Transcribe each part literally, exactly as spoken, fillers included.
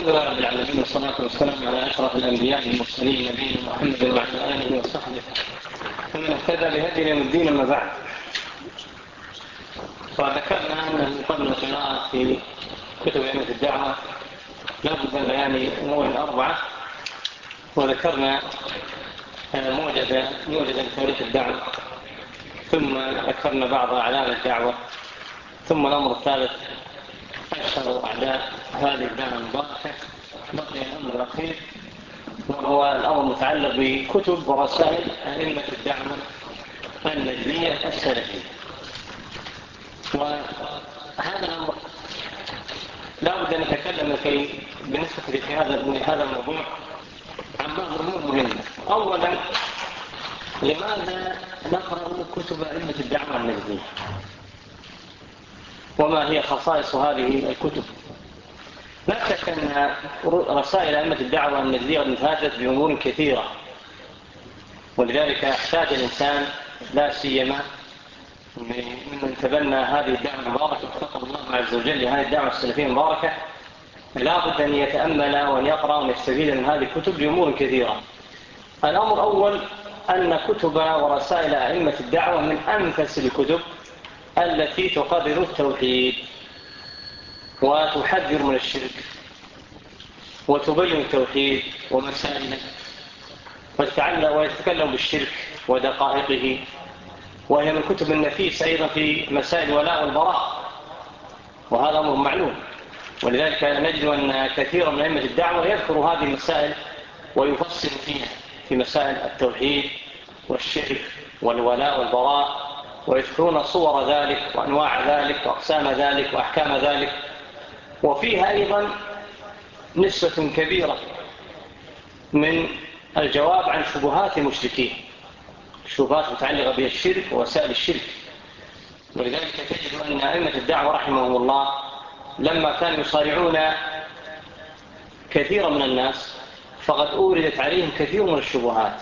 الحمد لله رب العالمين، والصلاة والسلام على أشرف الأنبياء والمرسلين نبينا محمد وعلى آله وصحبه ومن اهتدى بهديه يوم الدين. أما بعد، فذكرنا أن قبل القراءة في كتب أئمة الدعوة لابد من بيان أمور أربعة، وذكرنا موجزة موجزة لتاريخ الدعوة، ثم ذكرنا بعض أعلام الدعوة، ثم الأمر الثالث أشهر أعداء هذه الدعوة المباركة. بقي الأمر الأخير وهو الأمر المتعلق بكتب ورسائل أئمة الدعوة النجدية السلفية. وهذا الأمر لا بد أن نتكلم لكي بالنسبة لهذا الموضوع عن بعض الأمور مهمة. أولا، لماذا نقرأ كتب أئمة الدعوة النجدية؟ وما هي خصائص هذه الكتب؟ لا شك أن رسائل أئمة الدعوة النجدية انتهجت بأمور كثيرة، ولذلك احتاج الإنسان لا سيما من تبنى هذه الدعوة المباركة وفقه الله عز وجل لهذه الدعوة السلفية المباركة، لا بد أن يتأمل وأن يقرأ ويستفيد من هذه الكتب لأمور كثيرة. الأمر الأول أن كتب ورسائل أئمة الدعوة من أنفس الكتب التي تقرر التوحيد وتحذر من الشرك وتبين التوحيد ومسائله ويتكلم بالشرك ودقائقه، وهي من كتب النفيس أيضا في مسائل الولاء والبراء، وهذا أمر معلوم. ولذلك نجد أن كثيرا من أئمة الدعوة يذكر هذه المسائل ويفصل فيها في مسائل التوحيد والشرك والولاء والبراء، ويذكرون صور ذلك وأنواع ذلك وأقسام ذلك وأحكام ذلك. وفيها أيضا نسبة كبيرة من الجواب عن شبهات المشركين، شبهات متعلقة بالشرك ووسائل الشرك. ولذلك تجد أن أئمة الدعوة رحمهم الله لما كانوا يصارعون كثيرا من الناس فقد أوردت عليهم كثير من الشبهات،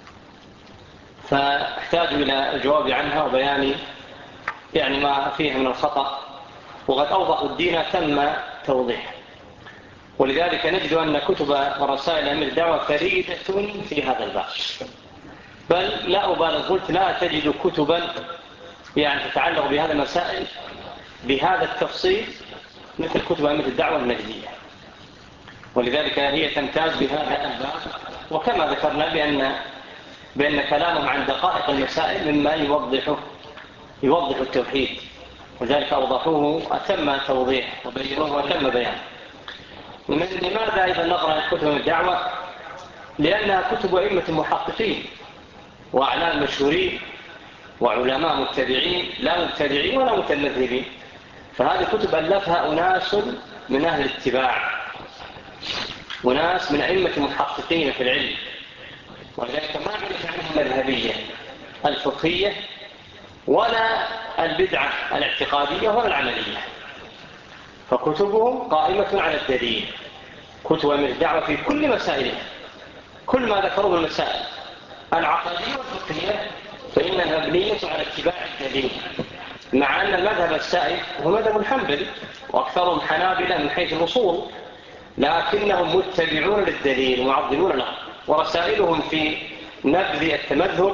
فاحتاجوا إلى الجواب عنها وبيان يعني ما فيها من الخطأ، وقد أوضحوا الدين تم توضيحه. ولذلك نجد أن كتب ورسائل أئمة الدعوة فريدة في هذا الباب، بل لا أبالغ قلت لا تجد كتبا يعني تتعلق بهذه المسائل بهذا التفصيل مثل كتب أئمة الدعوة النجدية. ولذلك هي تمتاز بهذا الباب، وكما ذكرنا بأن بأن كلامهم عن دقائق المسائل مما يوضح يوضح التوحيد، وذلك أوضحوه أتم توضيح وبينوه وأتم بيان. لماذا أيضا نقرأ كتب الدعوة؟ لأنها كتب أئمة المحققين وأعلام مشهورين وعلماء متبعين، لا مبتدعين ولا متمذهبين. فهذه كتب ألفها أناس من أهل الاتباع، وناس من أئمة المحققين في العلم، ولذلك ما عرف عنها المذهبية الفقهية ولا البدعة الاعتقادية ولا العملية، فكتبهم قائمة على الدليل. كتب أئمة الدعوة في كل مسائلها، كل ما ذكروا من المسائل العقدية والفقهية فإنها مبنية على اتباع الدليل، مع أن المذهب السائد هو مذهب الحنبلي وأكثرهم حنابلة من حيث الأصول، لكنهم متبعون للدليل معظمون له. ورسائلهم في نبذ التمذهب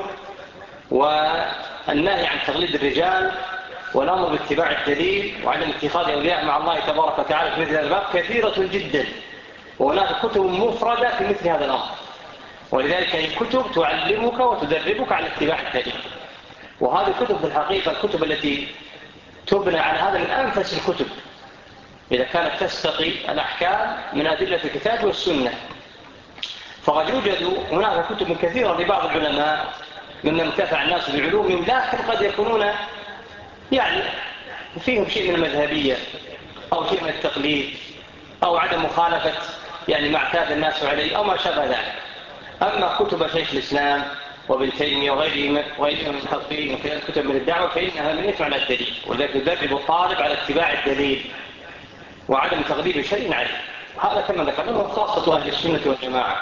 والنهي عن تقليد الرجال والأمر باتباع الدليل وعدم اتخاذ أولياء مع الله تبارك وتعالى في مثل هذا الباب كثيرة جدا، وهناك كتب مفردة في مثل هذا الأمر. ولذلك هي كتب تعلمك وتدربك على اتباع الدليل. وهذه الكتب في الحقيقة الكتب التي تبنى على هذا من أنفس الكتب إذا كانت تستقي الأحكام من أدلة الكتاب والسنة. فقد يوجد هناك كتب كثيرة لبعض العلماء ممن انتفع الناس بعلومهم، لكن قد يكونون يعني فيهم شيء من المذهبية أو شيء من التقليد أو عدم مخالفة يعني ما اعتاد الناس عليه أو ما شابه ذلك. أما كتب شيخ الإسلام وابن تيمية وغيرهم من الحقين وفي الكتب من الدعوة فإنها مبنية على الدليل، ولذلك يدرب الطالب على اتباع الدليل وعدم تغليب شيء عليه. هذا كما ذكرنا هو خاصة أهل السنة والجماعة.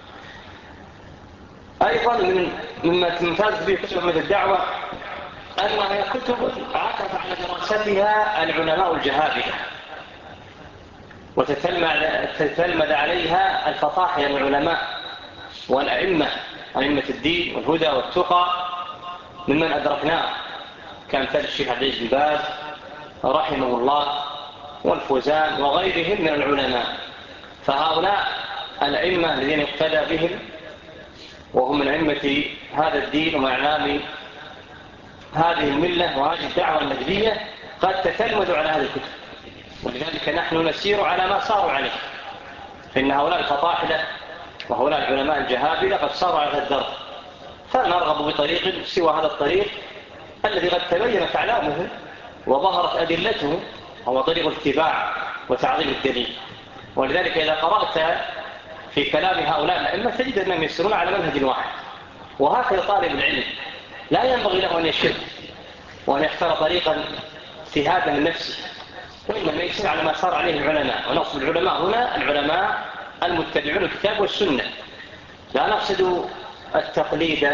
أيضا من مما تمتاز به كتب من الدعوة أنها كتب عكف على دراستها العلماء الجهابذة، وتتلمذ عليها الفطاحل العلماء والأئمة، أئمة الدين والهدى والتقى ممن أدركناه، كان الشيخ عبد العزيز بن باز رحمه الله والفوزان وغيرهم من العلماء. فهؤلاء الأئمة الذين اقتدى بهم وهم من أئمة هذا الدين ومعلام هذه الملة وهذه الدعوة النجدية قد تتلمذوا على هذه الكتب، ولذلك نحن نسير على ما صاروا عليه، فإن هؤلاء الفطاحلة وهؤلاء العلماء الجهابلة قد صاروا على هذا الدرب، فنرغب بطريق سوى هذا الطريق الذي قد تبينت أعلامه وظهرت أدلته، هو طريق الاتباع وتعظيم الدليل. ولذلك إذا قرأت في كلام هؤلاء الأئمة تجد أنهم يسيرون على منهج واحد، وهكذا طالب العلم لا ينبغي له أن يشد وأن يختار طريقا اجتهادا من نفسه، وإنما يسير على ما صار عليه العلماء. ونقصد العلماء هنا العلماء المتبعون الكتاب والسنة، لا نقصد التقليد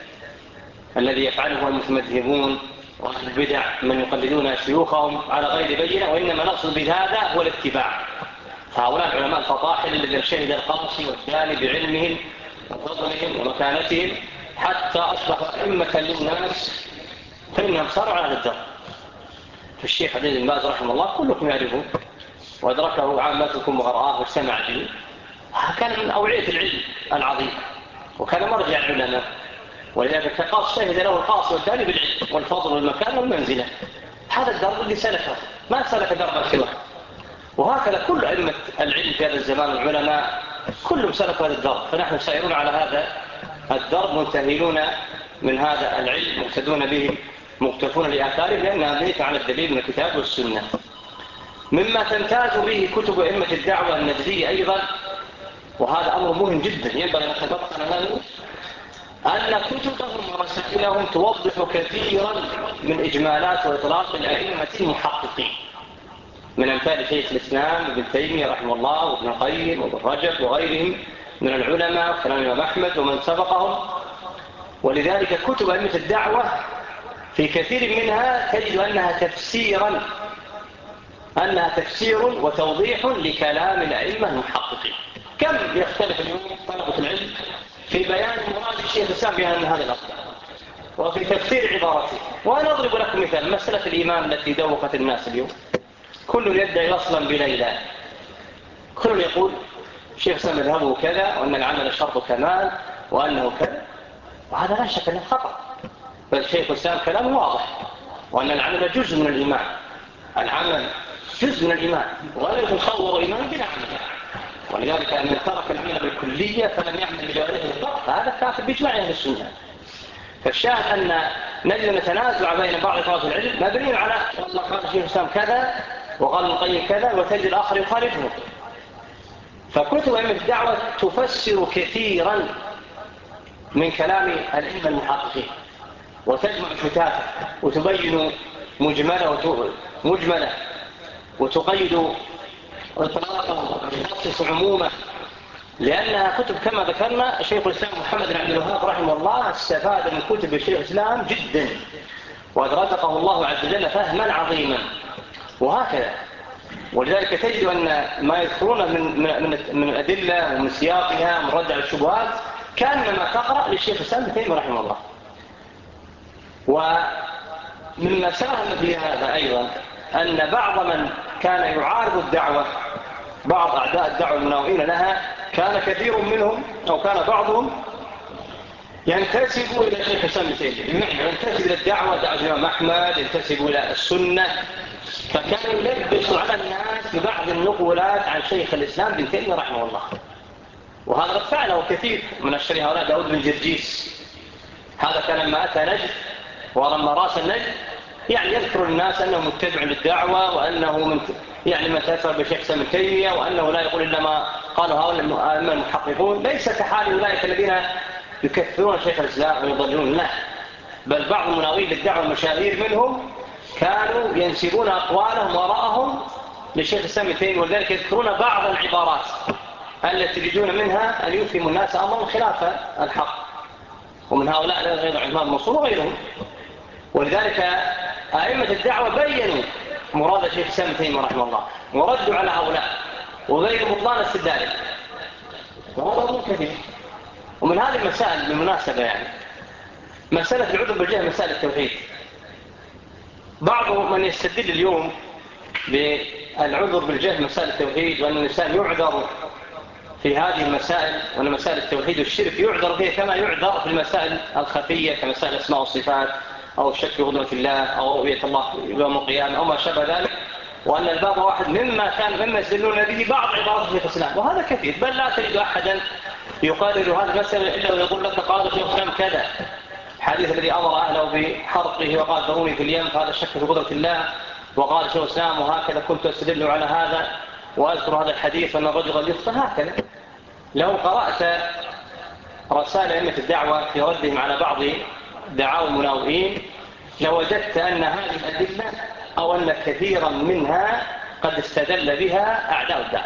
الذي يفعله المتمذهبون وأهل البدع من يقلدون شيوخهم على غير بينة، وإنما نقصد بهذا هو الاتباع. فهؤلاء العلماء الفطاحل الذين شهد القاصي والداني بعلمهم وفضلهم ومكانتهم حتى أصبحوا أئمة للناس، فإنهم صاروا على هذا الدرب. فالشيخ عبد العزيز بن باز رحمه الله كلكم يعرفه وأدركه عامتكم وغرآه واجتمع به، كان من أوعية العلم العظيم وكان مرجع العلماء، ولذلك كقاص شهد له القاص والداني بالعلم والفضل والمكان والمنزلة. هذا الدرب اللي سلكه، ما سلك دربا سواه. وهكذا كل أئمة العلم في هذا الزمان العلماء كلهم سلكوا هذا الدرب، فنحن سائرون على هذا الدرب منتهلون من هذا العلم مقتدون به مقتفون لآثاره، لأنها بنيت على الدليل من الكتاب والسنة. مما تمتاز به كتب أئمة الدعوة النجدية أيضا، وهذا أمر مهم جدا ينبغي أن نتفطن له، أن كتبهم ورسائلهم توضح كثيرا من إجمالات وإطلاق الأئمة المحققين، من أمثال شيخ الإسلام ابن تيمية رحمه الله وابن القيم وابن رجب وغيرهم من العلماء وكلام الإمام أحمد ومن سبقهم. ولذلك كتب أئمة الدعوة في كثير منها تجد أنها تفسيرا أنها تفسير وتوضيح لكلام الأئمة المحققين. كم يختلف اليوم طلبة العلم في بيان مراد الشيخ الإسلام بأن هذا الأصل وفي تفسير عبارته. وأنا أضرب لكم مثال مسألة الإيمان التي دوقت الناس اليوم، كل يدعي أصلا بليلى، كل يقول الشيخ الإسلام مذهبه كذا وأن العمل شرط كمال وأنه كذا، وهذا لا شك أنه خطأ. بل الشيخ الإسلام كلامه واضح وأن العمل جزء من الإيمان، العمل جزء من الإيمان ولا يتصور إيمان بلا عمل. ولذلك من ترك العمل بالكلية فلم يعمل بجواره الضغط هذا كافر بإجماع أهل السنة. فالشاهد أن نجد نتنازع بين بعض طلبة العلم مبني على والله قال الشيخ الإسلام كذا وقال ابن القيم كذا وتجد الآخر يخالفه. فكتب أئمة الدعوة تفسر كثيرا من كلام الأئمة المحققين وتجمع شتاته وتبين مجمله مجمله وتقيد إطلاقه وتخصص عمومه، لأنها كتب كما ذكرنا شيخ الإسلام محمد بن عبد الوهاب رحمه الله استفاد من كتب الشيخ الإسلام جدا وأدركه الله عز وجل فهما عظيما. وهكذا ولذلك تجد أن ما يذكرون من من من الأدلة ومن سياقها من ردع الشبهات كأنما تقرأ للشيخ الإسلام ابن تيمية رحمه الله. ومما ساهم في هذا أيضا أن بعض من كان يعارض الدعوة، بعض أعداء الدعوة المناوئين لها، كان كثير منهم أو كان بعضهم ينتسب إلى شيخ الإسلام ابن تيمية، بمعنى ينتسب إلى الدعوة دعوة الإمام أحمد، ينتسب إلى السنة، فكان يلبس على الناس ببعض النقولات عن شيخ الإسلام ابن تيمية رحمه الله. وهذا قد فعله كثير من الشريعة، هؤلاء داود بن جرجيس، هذا كان لما أتى نجد ولما راس النجد يعني يذكر الناس أنه متبع للدعوة وأنه من يعني من تأثر بشيخ الإسلام ابن تيمية وأنه لا يقول إلا ما قالوا هؤلاء المحققون، ليس كحال أولئك الذين يكثرون شيخ الإسلام ويضلون، لا، بل بعض المناوئين للدعوة المشاهير منهم كانوا ينسبون أقوالهم وراءهم لشيخ الإسلام ابن تيمية، ولذلك يذكرون بعض العبارات التي يريدون منها أن يفهموا الناس أمرا خلاف الحق. ومن هؤلاء غير عثمان المنصور وغيرهم. ولذلك أئمة الدعوة بيّنوا مراد الشيخ الإسلام ابن تيمية رحمه الله وردوا على هؤلاء وغير بطلان استدلاله، وهذا أمر كثير. ومن هذه المسائل بالمناسبة يعني مسألة العذر بالجهل مسألة التوحيد. بعض من يستدل اليوم بالعذر بالجهل مسألة التوحيد، وأن الإنسان يعذر في هذه المسائل، وأن مسائل التوحيد والشرك يعذر فيها كما يعذر في المسائل الخفية كمسائل الأسماء والصفات أو الشك في قدرة الله أو رؤية الله يوم القيامة أو ما شابه ذلك، وأن الباب واحد مما كان مما يستدلون به بعض عبارات شيخ الإسلام، وهذا كثير. بل لا تجد أحدا يقرر هذا المسألة إلا ويقول لك قال شيخ الإسلام كذا، الحديث الذي أمر أهله بحرقه وقال ذروني في اليم، فهذا الشك في قدرة الله، وقال شيخ الإسلام وهكذا كنت أستدل على هذا وأذكر هذا الحديث أن الرجل قد يخطئ هكذا. لو قرأت رسائل أئمة الدعوة في ردهم على بعض دعاوى المناوئين لوجدت أن هذه الأدلة أو أن كثيرا منها قد استدل بها أعداء الدعوة.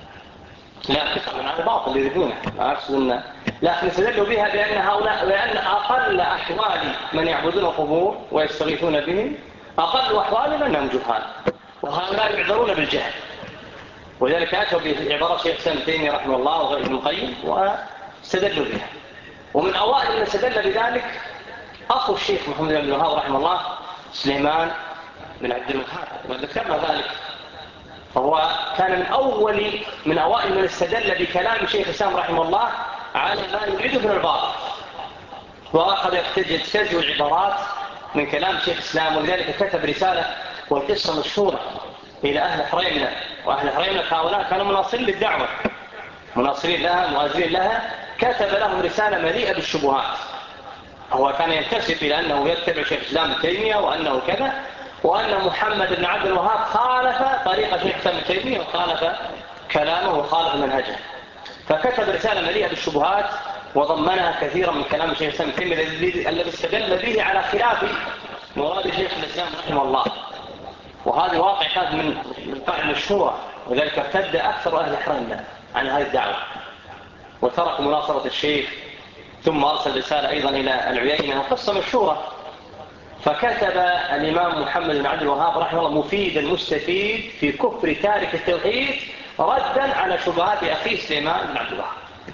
لا طبعا هذا باطل يريدونه، لكن استدلوا بها بأن هؤلاء بأن أقل أحوال من يعبدون القبور ويستغيثون بهم أقل أحوالهم أنهم جهال، وهؤلاء يعذرون بالجهل. ولذلك أتوا بعبارة شيخ الإسلام ابن تيمية رحمه الله وغير ابن القيم واستدلوا بها. ومن أوائل من استدل بذلك أخو الشيخ محمد بن عبد الوهاب رحمه الله سليمان بن عبد الوهاب، وذكرنا ذلك. فهو كان من أول من أوائل من استدل بكلام شيخ الإسلام رحمه الله على ما يريده من الباطل، وأخذ يستجوب العبارات من كلام شيخ الإسلام. ولذلك كتب رسالة والقصة مشهورة إلى أهل حريمنا، وأهل حريمنا هؤلاء كانوا مناصرين للدعوة، مناصرين لها مؤازرين لها. كتب لهم رسالة مليئة بالشبهات. هو كان ينتسب إلى أنه يتبع شيخ الإسلام ابن تيمية وأنه كذا، وأن محمد بن عبد الوهاب خالف طريقة شيخ الإسلام ابن تيمية وخالف كلامه وخالف منهجه. فكتب رسالة مليئة بالشبهات وضمنها كثيرا من كلام الشيخ الإسلام ابن تيمية الذي استدل به على خلاف مراد شيخ الإسلام رحمه الله. وهذا واقع كان من القاعدة المشهورة، وذلك ارتد أكثر أهل حرمنا عن هذه الدعوة وتركوا مناصرة الشيخ، ثم أرسل رسالة أيضا إلى العيينة وقصة مشهورة. فكتب الإمام محمد بن عبد الوهاب رحمه الله مفيد المستفيد في كفر تارك التوحيد ردا على شبهات أخيه سليمان بن عبد الوهاب،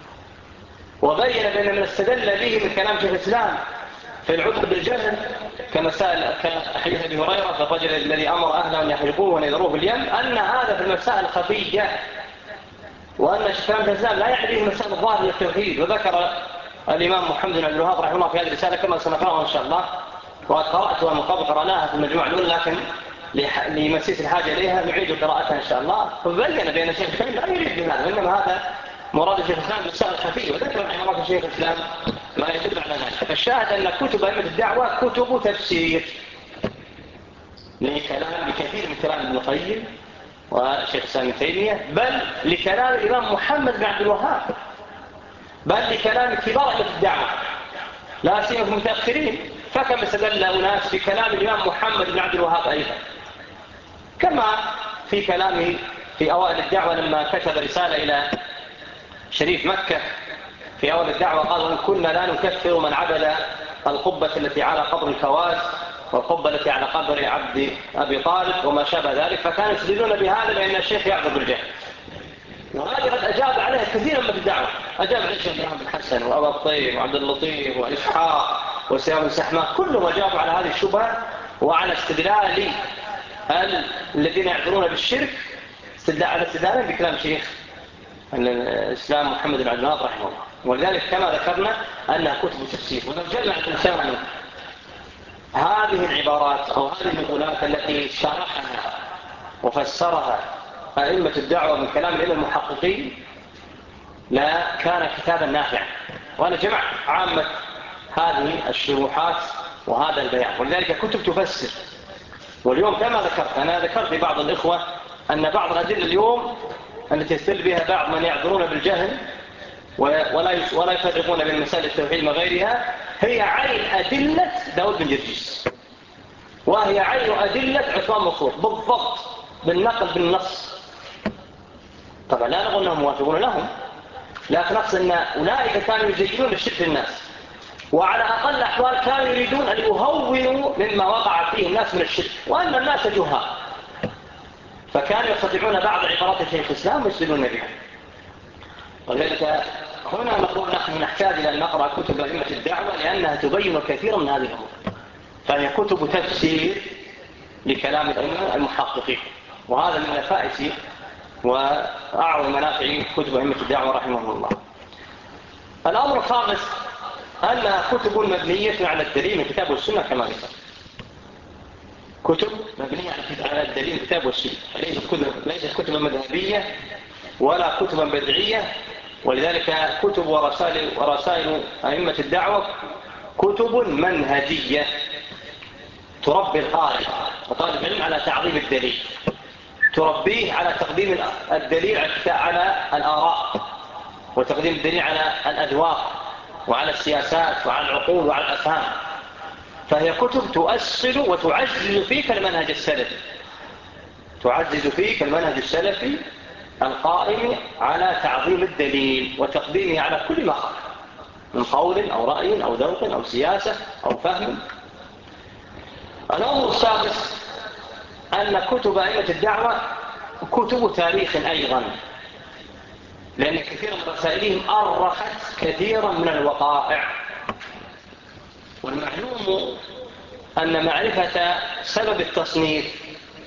وبين بأن من استدل به من كلام شيخ الإسلام في العذر بالجهل كمسائل حديث أبي هريرة في الرجل الذي أمر أهله أن يحرقوه ونذروه باليم، أن هذا في المسائل الخفية، وأن كلام الإسلام لا يعني به المسائل الظاهرة للتوحيد. وذكر الإمام محمد بن عبد الوهاب رحمه الله في هذه الرسالة كما سنقرأها إن شاء الله، وقد قرأتها من قبل قرأناها في المجموعة الأولى، لكن لمسيس الحاجة إليها نعيد قراءتها إن شاء الله. فبين بأن الشيخ الإسلام لا يريد بهذا، إنما هذا مراد الشيخ الإسلام بالسائل الخفية، وذكر عبارات الشيخ الإسلام ما يدل على ذلك. فالشاهد أن كتب أئمة الدعوة كتب تفسير لكلام لكثير من كلام ابن القيم وشيخ الإسلام ابن تيمية، بل لكلام الإمام محمد بن عبد الوهاب، بل لكلام كبار أئمة الدعوة لا سيما في المتأخرين. فكما استدل أناس بكلام الإمام محمد بن عبد الوهاب أيضا، كما في كلامه في أوائل الدعوة لما كتب رسالة إلى شريف مكة في أول الدعوة قال: وإن كنا لا نكفر من عبد القبة التي على قبر الكواز والقبة التي على قبر عبد أبي طالب وما شابه ذلك. فكانوا يستدلون بهذا لأن الشيخ يعذر بالجهل، وهذا قد أجاب عليها كثيرا من الدعوة. أجاب عليه الشيخ محمد بن حسن وأبا الطيب وعبد اللطيف وإسحاق وسيام السحماء، كلهم أجابوا على هذه الشبهة وعلى استدلال الذين يعذرون بالشرك على استدلالا بكلام شيخ الإسلام محمد بن عبد الوهاب رحمه الله. ولذلك كما ذكرنا أنها كتب تفسير. ولو جمع الإنسان هذه العبارات أو هذه النقولات التي شرحها وفسرها أئمة الدعوة من كلام العلم المحققين لا كان كتابا نافعا. وأنا جمعت عامة هذه الشروحات وهذا البيان، ولذلك كتب تفسر. واليوم كما ذكرت أنا ذكرت لبعض الإخوة أن بعض الأدلة اليوم التي يستدل بها بعض من يعذرون بالجهل ولا ولا يفرقون بين مسائل التوحيد وغيرها هي عين أدلة داود بن جرجيس، وهي عين أدلة عثمان منصور بالضبط بالنقل بالنص. طبعا لا نقول أنهم موافقون لهم، لكن نقص أن أولئك كانوا يزينون الشرك للناس، وعلى أقل الأحوال كانوا يريدون أن يهونوا مما وقع فيه الناس من الشرك، وأن الناس جهال. فكانوا يستطيعون بعض عبارات شيخ الإسلام ويسدلون بها. ولذلك هنا نقول نحن نحتاج إلى أن نقرأ كتب أئمة الدعوة لأنها تبين كثيرا من هذه الأمور، فهي كتب تفسير لكلام الأئمة المحققين، وهذا من نفائس وأعظم منافع كتب أئمة الدعوة رحمهم الله. الأمر الخامس أنها كتب مبنية على الدليل من الكتاب والسنة كما ذكر. كتب مبنية على الدليل من الكتاب والسنة، ليست كتب ليست كتبا مذهبية ولا كتبا بدعية. ولذلك كتب ورسائل ورسائل أئمة الدعوة كتب منهجية تربي القارئ وطالب العلم على تعظيم الدليل، تربيه على تقديم الدليل على الآراء، وتقديم الدليل على الأذواق وعلى السياسات وعلى العقول وعلى الأفهام. فهي كتب تؤصل وتعزز فيك المنهج السلفي، تعزز فيك المنهج السلفي القائم على تعظيم الدليل وتقديمه على كل ما خلق من قول أو رأي أو ذوق أو سياسة أو فهم. الأمر السادس أن كتب أئمة الدعوة كتب تاريخ أيضا، لأن كثير من رسائلهم أرخت كثيرا من الوقائع. والمعلوم أن معرفة سبب التصنيف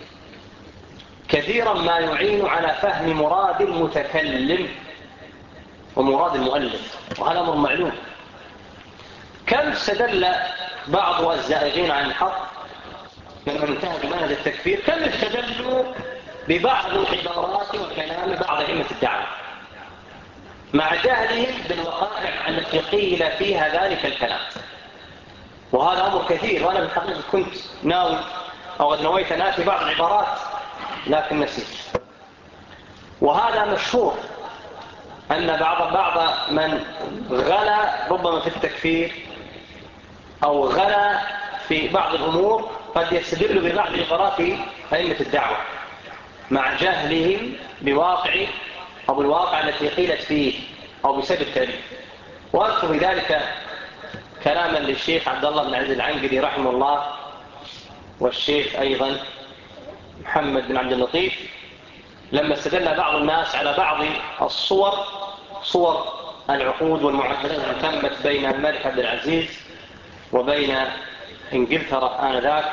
كثيرا ما يعين على فهم مراد المتكلم ومراد المؤلف، وهذا أمر معلوم. كم استدل بعض الزائغين عن الحق لما انتهى بمنهج التكفير، كم استدلوا ببعض العبارات وكلام بعض أئمة الدعوة مع جهلهم بالوقائع التي قيل فيها ذلك الكلام. وهذا أمر كثير، وأنا بالحقيقة كنت ناوي أو قد نويت أن آتي بعض العبارات لكن نسيت. وهذا مشهور أن بعض بعض من غلا ربما في التكفير أو غلا في بعض الأمور قد يستدل ببعض عبارات أئمة الدعوة مع جهلهم بواقع أو بالواقع التي قيلت فيه أو بسبب التاريخ. وأذكر بذلك كلاما للشيخ عبد الله بن عزيز العنقري رحمه الله، والشيخ أيضا محمد بن عبد اللطيف، لما استدل بعض الناس على بعض الصور صور العقود والمعاهدات التي تمت بين الملك عبد العزيز وبين إنجلترا آنذاك،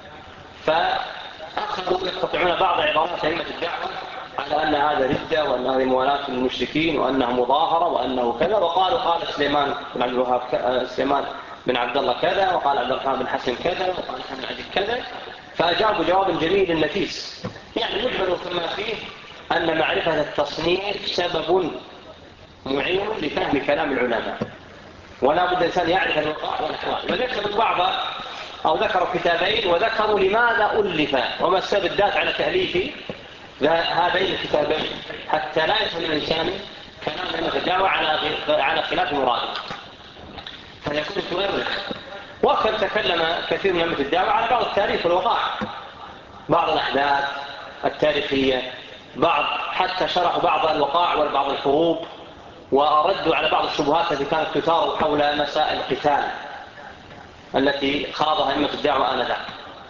فأخذوا يقطعون بعض عبارات أئمة الدعوة على أن هذا ردة وأن هذه موالاة للمشركين وأنها مظاهرة وأنه كذا، وقالوا قال سليمان بن عبد الوهاب سليمان بن عبد الله كذا، وقال عبد الرحمن بن حسن كذا، وقال حسن عزيز كذا. فأجابوا جواب جميل نفيس، يعني يجمل كما فيه أن معرفة التصنيف سبب معين لفهم كلام العلماء، ولا بد الإنسان يعرف الوقائع والأحوال. وذكروا بعض أو ذكروا كتابين وذكروا لماذا ألفا وما السبب الدافع على تأليف هذين الكتابين حتى لا يفهم الإنسان كلام أئمة الدعوة على على خلاف مراده فيكون تؤرخ. وكم تكلم كثير من أئمة الدعوة على بعض التاريخ والوقائع، بعض الأحداث التاريخية، بعض حتى شرحوا بعض الوقائع وبعض الحروب، وردوا على بعض الشبهات التي كانت تثار حول مسائل القتال التي خاضها أئمة الدعوة آنذاك.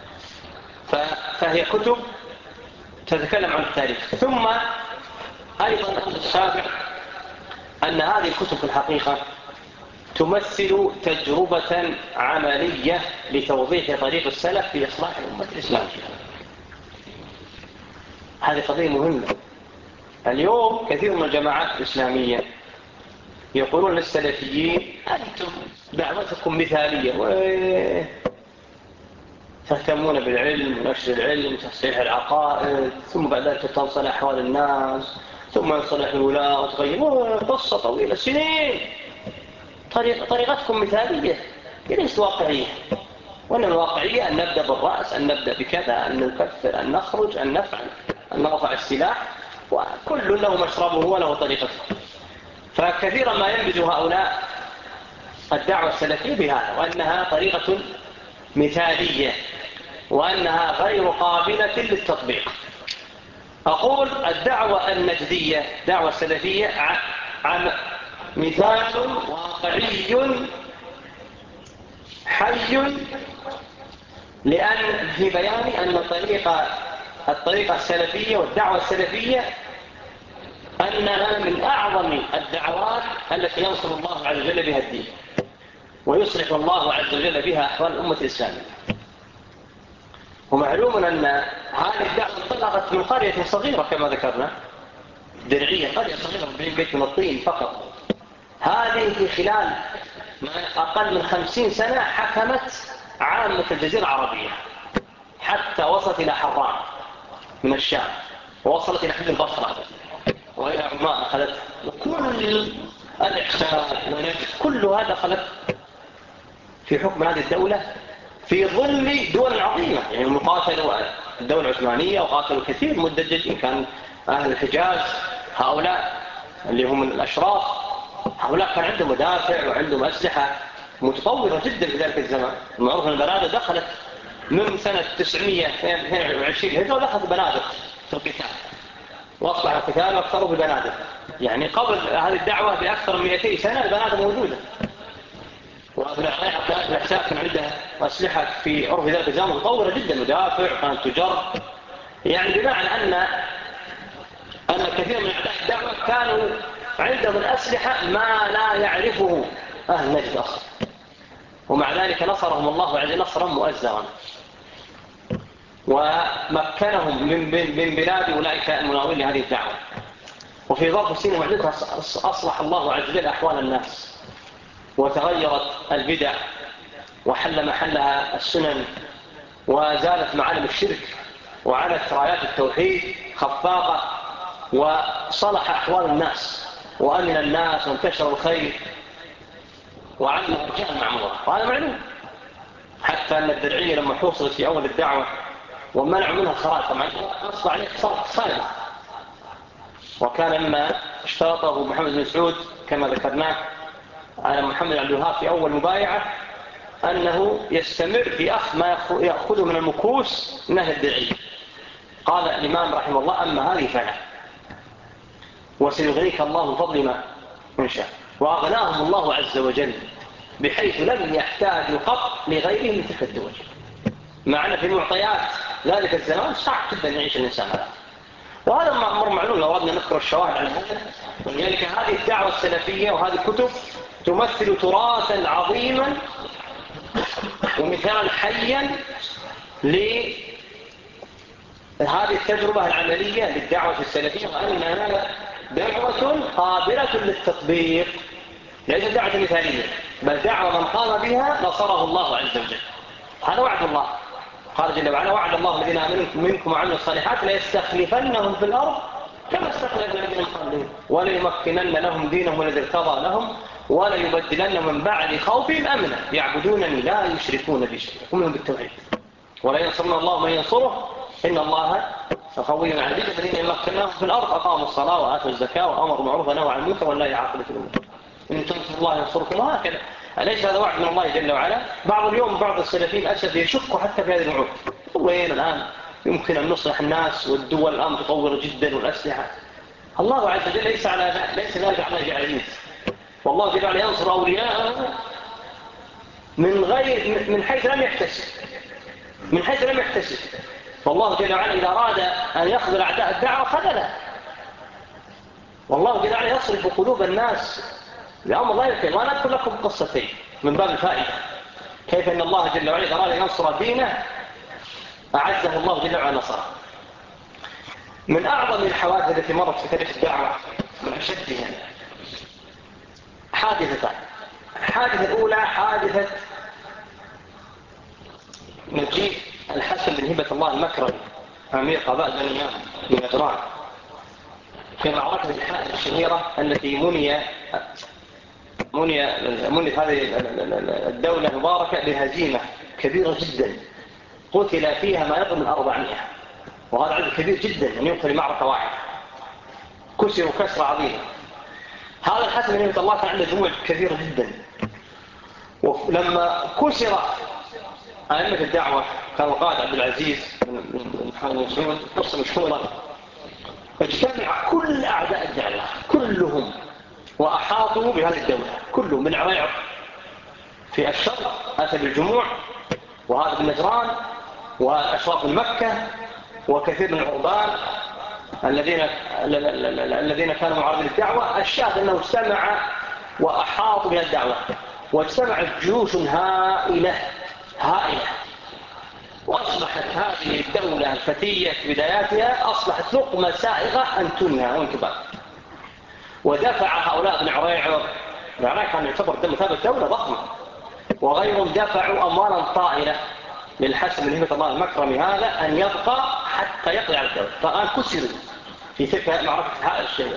فهي كتب تتكلم عن التاريخ. ثم أيضا الأمر السابع أن هذه الكتب في الحقيقة تمثل تجربة عملية لتوضيح طريق السلف في إصلاح الأمة الإسلامية. هذه قضية مهمة. اليوم كثير من الجماعات الإسلامية يقولون للسلفيين أنتم دعوتكم مثالية تهتمون بالعلم ونشر العلم وتصحيح العقائد، ثم بعد ذلك تنصل أحوال الناس، ثم ينصلح الولاة وتغيرون قصة طويلة سنين. طريق طريقتكم مثالية ليست واقعية، وأن الواقعية أن نبدأ بالرأس، أن نبدأ بكذا، أن نكفر، أن نخرج، أن نفعل، أن نرفع السلاح، وكل له مشربه وله طريقته. فكثيرا ما ينبذ هؤلاء الدعوة السلفية بهذا، وأنها طريقة مثالية وأنها غير قابلة للتطبيق. أقول الدعوة النجدية دعوة السلفية عن مثال واقعي حي، لأن في بيان أن طريق الطريقة السلفية والدعوة السلفية أنها من أعظم الدعوات التي ينصر الله عز وجل بها الدين ويصلح الله عز وجل بها أحوال الأمة الإسلامية. ومعلوم أن هذه الدعوة انطلقت من قرية صغيرة كما ذكرنا، درعية، قرية صغيرة بين بيت من الطين فقط. هذه في خلال أقل من خمسين سنة حكمت عامة الجزيرة العربية حتى وصلت إلى حران من الشام، ووصلت إلى حد البصرة وإلى عمان أخذت، وكل الإحسان ونجد كل هذا دخلت في حكم هذه الدولة في ظل دول عظيمة. يعني مقاتلوا الدولة العثمانية وقاتلوا كثير مدة جدا، كان أهل الحجاز هؤلاء اللي هم الأشراف، هؤلاء كان عندهم مدافع وعندهم أسلحة متطورة جدا في ذلك الزمان. المعروف أن البنادق دخلت من سنة تسعمائة واثنين وعشرين هجرة، ودخلت البنادق في القتال، وأصبح القتال أكثر بالبنادق. يعني قبل هذه الدعوة بأكثر من مئتي سنة البنادق موجودة، والأحساء كان عندها أسلحة في عرف ذلك الزمان متطورة جدا، مدافع كانت تجر. يعني بمعنى أن أن كثير من أعداء الدعوة كانوا عندهم الأسلحة ما لا يعرفه أهل نجد أصلا، ومع ذلك نصرهم الله عز وجل نصرا مؤزرا، ومكنهم من من بلاد أولئك المناوئين لهذه الدعوة. وفي ظرف سنين معدودة أصلح الله عز وجل أحوال الناس، وتغيرت البدع وحل محلها السنن، وزالت معالم الشرك، وعلت رايات التوحيد خفاقة، وصلح أحوال الناس، وأمن الناس، وانتشر الخير، وعلم أرجاء المعمورة. وهذا معلوم، حتى أن الدرعية لما حوصلت في أول الدعوة ومنعوا منها الخراج، طبعا أصبح عليه اقتصاد اقتصادي. وكان مما اشترطه محمد بن سعود كما ذكرناه على محمد عبد الوهاب في أول مبايعة أنه يستمر في أخذ ما يأخذه من المكوس من أهل الدرعية. قال الإمام رحمه الله: أما هذه فلا، وسيغنيك الله من فضل ما إن شاء. وأغناهم الله عز وجل بحيث لم يحتاجوا قط لغيرهم من تلك الدول، مع أن في معطيات ذلك الزمان صعب جدا يعيش الإنسان هذا. وهذا أمر معلوم لو أردنا نذكر الشواهد على هذا. ولذلك هذه الدعوة السلفية وهذه الكتب تمثل تراثا عظيما ومثالا حيا لهذه التجربة العملية للدعوة السلفية، وأنها دعوة قابلة للتطبيق، ليست دعوة مثالية، بل دعوة من قام بها نصره الله عز وجل. هذا وعد الله، قال جل وعلا: وعد الله الذين آمنوا منكم وعملوا الصالحات ليستخلفنهم في الأرض كما استخلف الذين من قبلهم وليمكنن لهم دينهم الذي ارتضى لهم وليبدلنهم من بعد خوفهم أمنا يعبدونني لا يشركون بي شيئا هم بالتوحيد ولا ينصرون الله من ينصره إن الله قوي عزيز. الذين يمكننهم في الأرض أقاموا الصلاة وآتوا الزكاة وأمروا بالمعروف ونهوا عن المنكر والله عاقبة الأمور إن تنصروا الله ينصركم. وهكذا. أليس هذا وعد من الله جل وعلا؟ بعض اليوم بعض السلفيين أسف يشكوا حتى في هذه الوعود. وين الآن يمكن أن نصلح الناس والدول الآن متطورة جدا والأسلحة. الله عز وجل ليس على ليس ذلك على عزيز، والله جل وعلا ينصر أولياءه من غير من حيث لم يحتسب من حيث لم يحتسب والله جل وعلا إذا أراد أن يخذل أعداء الدعوة خذله. والله جل وعلا يصرف قلوب الناس لأمر الله يكفي. وأنا أذكر لكم قصتين من باب الفائدة، كيف أن الله جل وعلا إذا أراد أن ينصر دينه أعزه الله جل وعلا نصره. من أعظم الحوادث التي مرت في تاريخ الدعوة من أشدها حادثتان. الحادثة الأولى حادثة مجيء الحسن بن هبة الله المكرمي أمير قبائل بني أمية من نجران في معركة الحائط الشهيرة التي مني مني مني هذه الدولة المباركة بهزيمة كبيرة جدا قتل فيها ما يقرب من أربعمائة، وهذا عدد كبير جدا أن يقتل معركة واحدة، كسروا كسرة عظيمة. هذا الحسن بن هبة الله كان عنده جموع كثيرة جدا، ولما كسر أئمة الدعوة كان القائد عبد العزيز بن محمد بن سعود قصة مشهورة، اجتمع كل أعداء الدعوة كلهم وأحاطوا بهذه الدولة كلهم من عريق في الشرق أتى بالجموع، وهذا بالنجران، وأشراف من مكة، وكثير من العربان الذين الذين كانوا معارضين للدعوة. الشاهد أنه اجتمع وأحاطوا بها الدعوة، واجتمعت جيوش هائلة هائلة، وأصبحت هذه الدولة الفتية في بداياتها أصبحت لقمة سائغة أن تنهى وانتباه. ودفع هؤلاء بن عريعر، بن عريعر كان يعتبر مثابة دولة ضخمة، وغيرهم دفعوا أموالا طائلة للحسن من هبة الله المكرمي هذا أن يبقى حتى يقضي على الدولة. فالآن كسروا في تلك معركة هائل الشيء،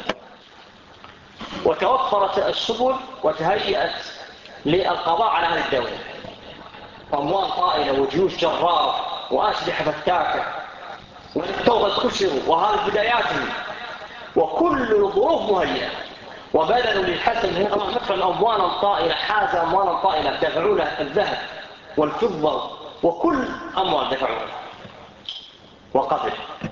وتوفرت السبل وتهيأت للقضاء على هذه الدولة، أموال طائلة وجيوش جرارة وأسلحة فتاكة، والتوبة كسروا وهذه بداياتهم، وكل الظروف مهيئة. وبذلوا للحسن من الله المكرمي أموالا طائلة، حاز أموالا طائلة دفعوا له الذهب والفضة وكل أموال دفعوا له وقبل.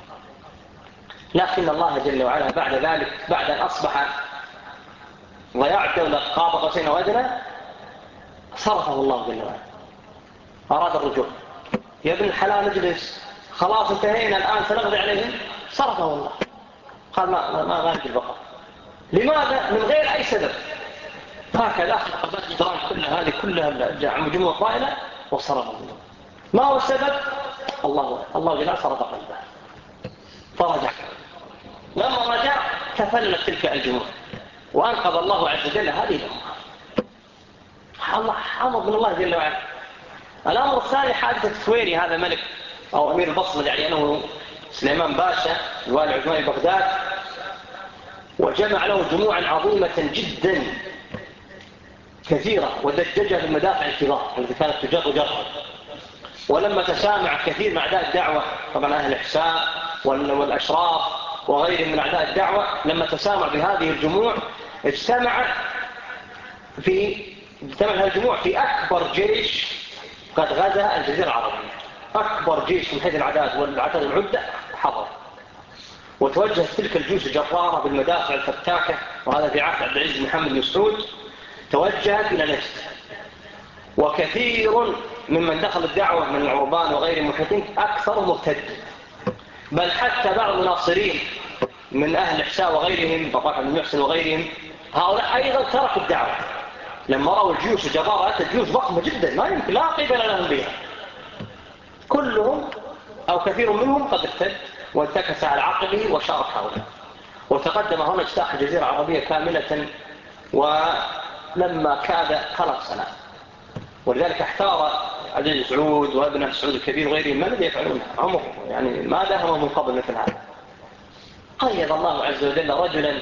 لكن الله جل وعلا بعد ذلك، بعد أن أصبح ضياع الدولة قاب قوسين وأدنى، صرفه الله جل وعلا، أراد الرجوع. يا ابن الحلال اجلس، خلاص انتهينا الآن سنقضي عليهم. صرفه الله، قال ما ما ما نريد البقاء. لماذا؟ من غير أي سبب. هكذا خلقت الجدران كلها هذه كلها مجموعة طائلة وصرفه الله. ما هو السبب؟ الله الله جل وعلا صرف قلبه فرجع. لما رجع تفلت تلك الجموع وأنقذ الله عز وجل هذه الأمة. الله أمر من الله جل وعلا. الأمر الثاني حادثة الثويري، هذا ملك أو أمير البصرة يعني أنه سليمان باشا الوالي عثمان بغداد، وجمع له جموعا عظيمة جدا كثيرة ودججها في المدافع الكبار التي كانت تجر جرها. ولما تسامع كثير من أعداء الدعوة، طبعا أهل الحساب والأشراف وغيرهم من أعداء الدعوة، لما تسامع بهذه الجموع اجتمع في اجتمع هذه الجموع في أكبر جيش قد غزا الجزيرة العربية. أكبر جيش من حيث العداد والعدد العدة حضر، وتوجهت تلك الجيوش الجرارة بالمدافع الفتاكة، وهذا في عهد عبد العزيز بن محمد بن سعود، توجهت إلى نجد. وكثير ممن دخل الدعوة من العربان وغير المحيطين أكثر مرتد، بل حتى بعض المناصرين من أهل الحساء وغيرهم بطاقة بن محسن وغيرهم، هؤلاء أيضا تركوا الدعوة لما رأوا الجيوش الجرارة. أتت جيوش ضخمة جدا ما يمكن لا قبل لهم بها، كلهم أو كثير منهم قد ارتد وانتكس على عقله وشارك هؤلاء، وتقدم هنا اجتاح الجزيرة العربية كاملة، ولما كاد خلق سنة. ولذلك احتار عزيز سعود وابن سعود الكبير وغيرهم ما الذي يفعلون عمر يعني ما داهموا من قبل مثل هذا. قيد الله عز وجل رجلا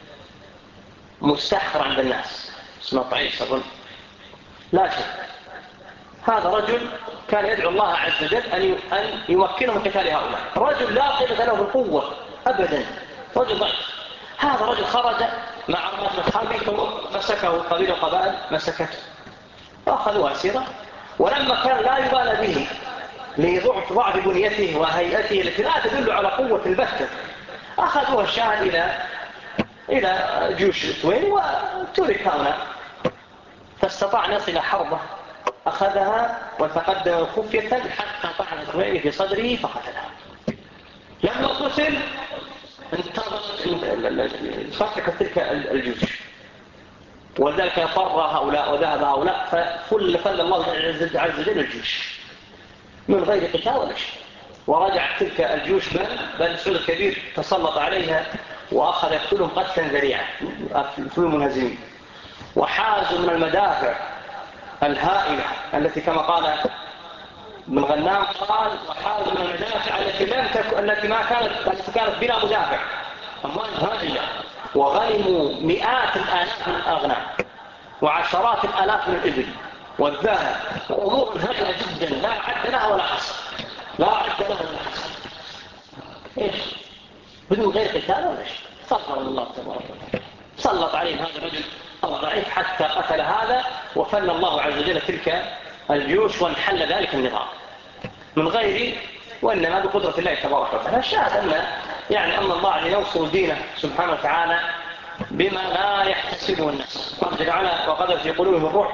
مستحقر عند الناس اسمه طعيس الرجل، لا شك هذا رجل كان يدعو الله عز وجل أن يمكنه من قتال هؤلاء. رجل لا قيمة له بالقوة أبدا، رجل ضعيف. هذا رجل خرج مع عرمات الخامي فمسكه قبيل القبائل مسكته وأخذوا أسيرة، ولما كان لا يبالى به لضعف ضعف بنيته وهيئته التي لا تدل على قوة البتة، أخذوها الشاهد إلى إلى جيوش الثويري وترك هنا، فاستطاع أن يصل حربه، أخذها وتقدم خفية حتى طعن الثويري في صدره فقتلها. لما قتل انتظرت تلك الجيوش، ولذلك فر هؤلاء وذهب هؤلاء، ففل فل الله عز وجل الجيوش من غير قتال ولا شيء. ورجعت تلك الجيوش بل بل سعود الكبير تسلط عليها وأخذ يقتلهم قتلا ذريعا في المنهزمين، وحازوا من المدافع الهائلة التي كما قال ابن غنام قال وحازوا من المدافع التي لم تكن التي ما كانت التي كانت بلا مدافع، أموال هائلة، وغنموا مئات الآلاف من الأغنام وعشرات الآلاف من الإبل والذهب وأمور هائلة جدا لا عد لها ولا حصر، لا عد لها ولا حصر. إيش بدون غير قتال ولا شيء، صبر الله تبارك وتعالى، سلط عليهم هذا الرجل الضعيف حتى قتل هذا، وفل الله عز وجل تلك الجيوش وانحل ذلك النظام من غير وإنما بقدرة الله تبارك وتعالى. الشاهد أن يعني أن الله ينصر دينه سبحانه وتعالى بما لا يحتسبه الناس. قال تعالى وقذف في قلوبهم الرعب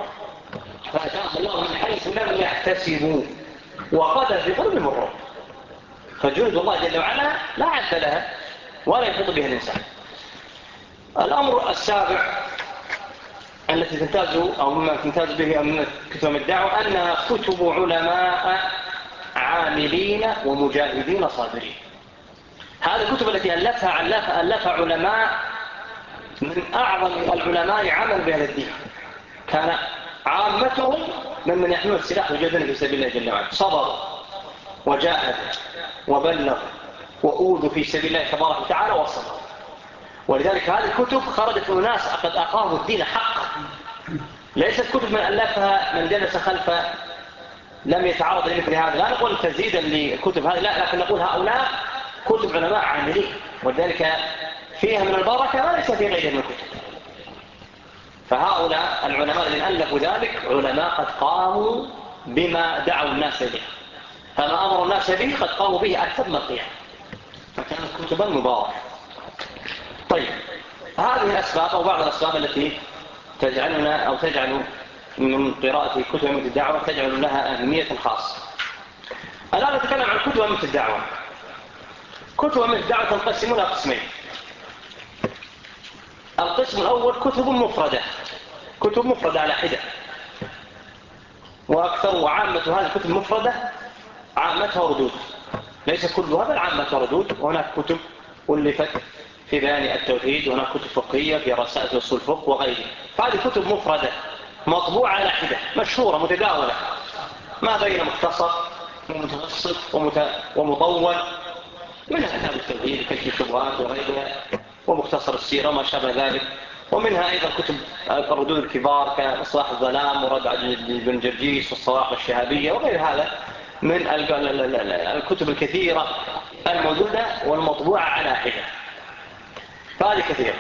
فأتاهم الله من حيث لم يحتسبوا، وقذف في قلوبهم الرعب. فجند الله جل وعلا لا عد لها ولا يحيط بها الإنسان. الأمر السابع التي تمتاز أو مما تمتاز به من كتب الدعوة أنها كتب علماء عاملين ومجاهدين صابرين. هذه الكتب التي ألفها ألفها ألفها علماء من أعظم العلماء عمل بهذا الدين، كان عامتهم ممن يحملون السلاح وجاهدون في سبيل الله جل وعلا، صبروا وجاهدوا وبلغوا وأوذوا في سبيل الله تبارك وتعالى وصبروا. ولذلك هذه الكتب خرجت من ناس قد أقاموا الدين حقا، ليست كتب من ألفها من جلس خلف لم يتعرض لمثل هذا. لا نقول تزيدا للكتب هذه، لا، لكن نقول هؤلاء كتب علماء عاملين، ولذلك فيها من البركة ما ليس في غيرها من الكتب. فهؤلاء العلماء الذين ألفوا ذلك علماء قد قاموا بما دعوا الناس به، فما أمر الناس به قد قاموا به أتم القيام، فكانت كتبا مباركة. طيب، هذه الأسباب أو بعض الأسباب التي تجعلنا أو تجعل من قراءة كتب أمة الدعوة تجعل لها أهمية خاصة. الآن نتكلم عن كتب أمة الدعوة. كتب أمة الدعوة تنقسم إلى قسمين. القسم الأول كتب مفردة، كتب مفردة على حدة، وأكثر وعامة هذه الكتب المفردة عامتها ردود، ليس كلها بل عامتها ردود. وهناك كتب ألفت في بيان التوحيد، وهناك كتب فقهية في رسائل أصول الفقه وغيرها. فهذه كتب مفردة مطبوعة على حدة مشهورة متداولة، ما بين مختصر ومتوسط ومطول، منها كتاب التوحيد كشف الشبهات وغيرها، ومختصر السيرة ما شابه ذلك. ومنها أيضا كتب الردود الكبار كإصلاح الظلام ورد بن جرجيس والصواعق الشهابية وغير هذا من الكتب الكثيرة الموجودة والمطبوعة على حدة. فهذه كثيرة.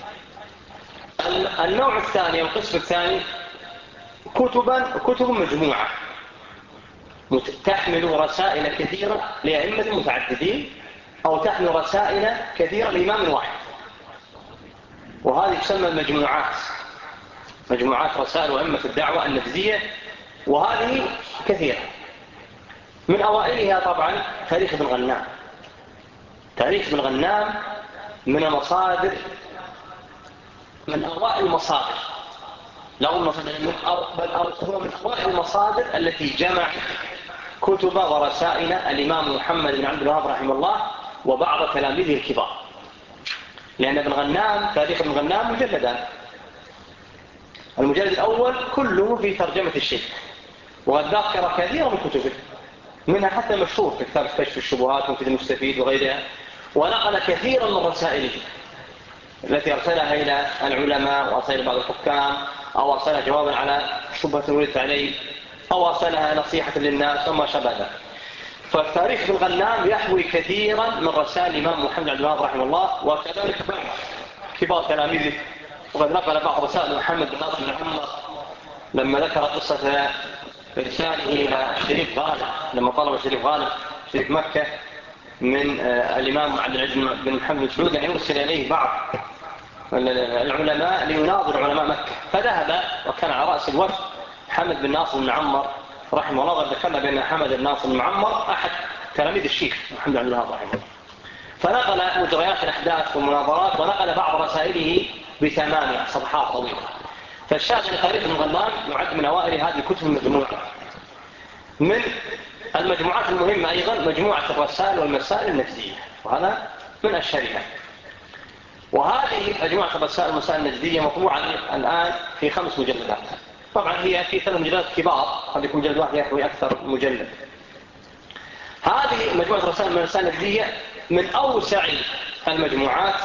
النوع الثاني أو القسم الثاني كتبا كتب مجموعة تحمل رسائل كثيرة لأئمة متعددين، أو تحمل رسائل كثيرة لإمام واحد، وهذه تسمى المجموعات، مجموعات رسائل وأئمة الدعوة النجدية، وهذه كثيرة. من أوائلها طبعا تاريخ ابن غنام. تاريخ ابن غنام من المصادر، من أوائل المصادر، لو مصادر بل هو من أوائل المصادر التي جمع كتب ورسائل الإمام محمد بن عبد الوهاب رحمه الله وبعض تلاميذه الكبار. لأن ابن غنام تاريخ ابن غنام مجلدان، المجلد الأول كله في ترجمة الشيخ، وقد ذكر كثيرا من كتبه، منها حتى مشهور في كتاب كشف الشبهات ومفيد المستفيد وغيرها، ونقل كثيرا من رسائله التي أرسلها إلى العلماء، وأرسلها بعض الحكام، أو أرسلها جوابا على شبهة ولدت عليه، أو أرسلها نصيحة للناس وما شابه ذلك. فالتاريخ ابن غنام يحوي كثيرا من رسائل الإمام محمد بن عبد الوهاب رحمه الله، وكذلك بعض كبار تلاميذه. وقد نقل بعض رسائل محمد بن ناصر بن عمر لما ذكر قصة إرساله إلى الشريف غالب، لما طلب الشريف غالب شريف مكة من الإمام عبد العزيز بن محمد بن سعود أن يرسل إليه بعض العلماء ليناظر علماء مكة، فذهب وكان على رأس الوفد حمد بن ناصر بن عمر رحمه الله. ذكرنا بأن حمد بن ناصر بن عمر أحد تلاميذ الشيخ محمد بن عبد الوهاب رحمه الله، فنقل مجريات الأحداث والمناظرات ونقل بعض رسائله بثمانية صفحات طويلة. فالشاهد أن تاريخ ابن غنام يعد من أوائل هذه الكتب المجموعة. من المجموعات المهمة أيضا مجموعة الرسائل والمسائل النجدية، وهذا من أشهرها. وهذه مجموعة الرسائل والمسائل النجدية مطبوعة الآن في خمس مجلدات. طبعا هي في ثلاث مجلدات كبار، قد يكون مجلد واحد يحوي أكثر مجلد. هذه مجموعة الرسائل والمسائل النجدية من أوسع المجموعات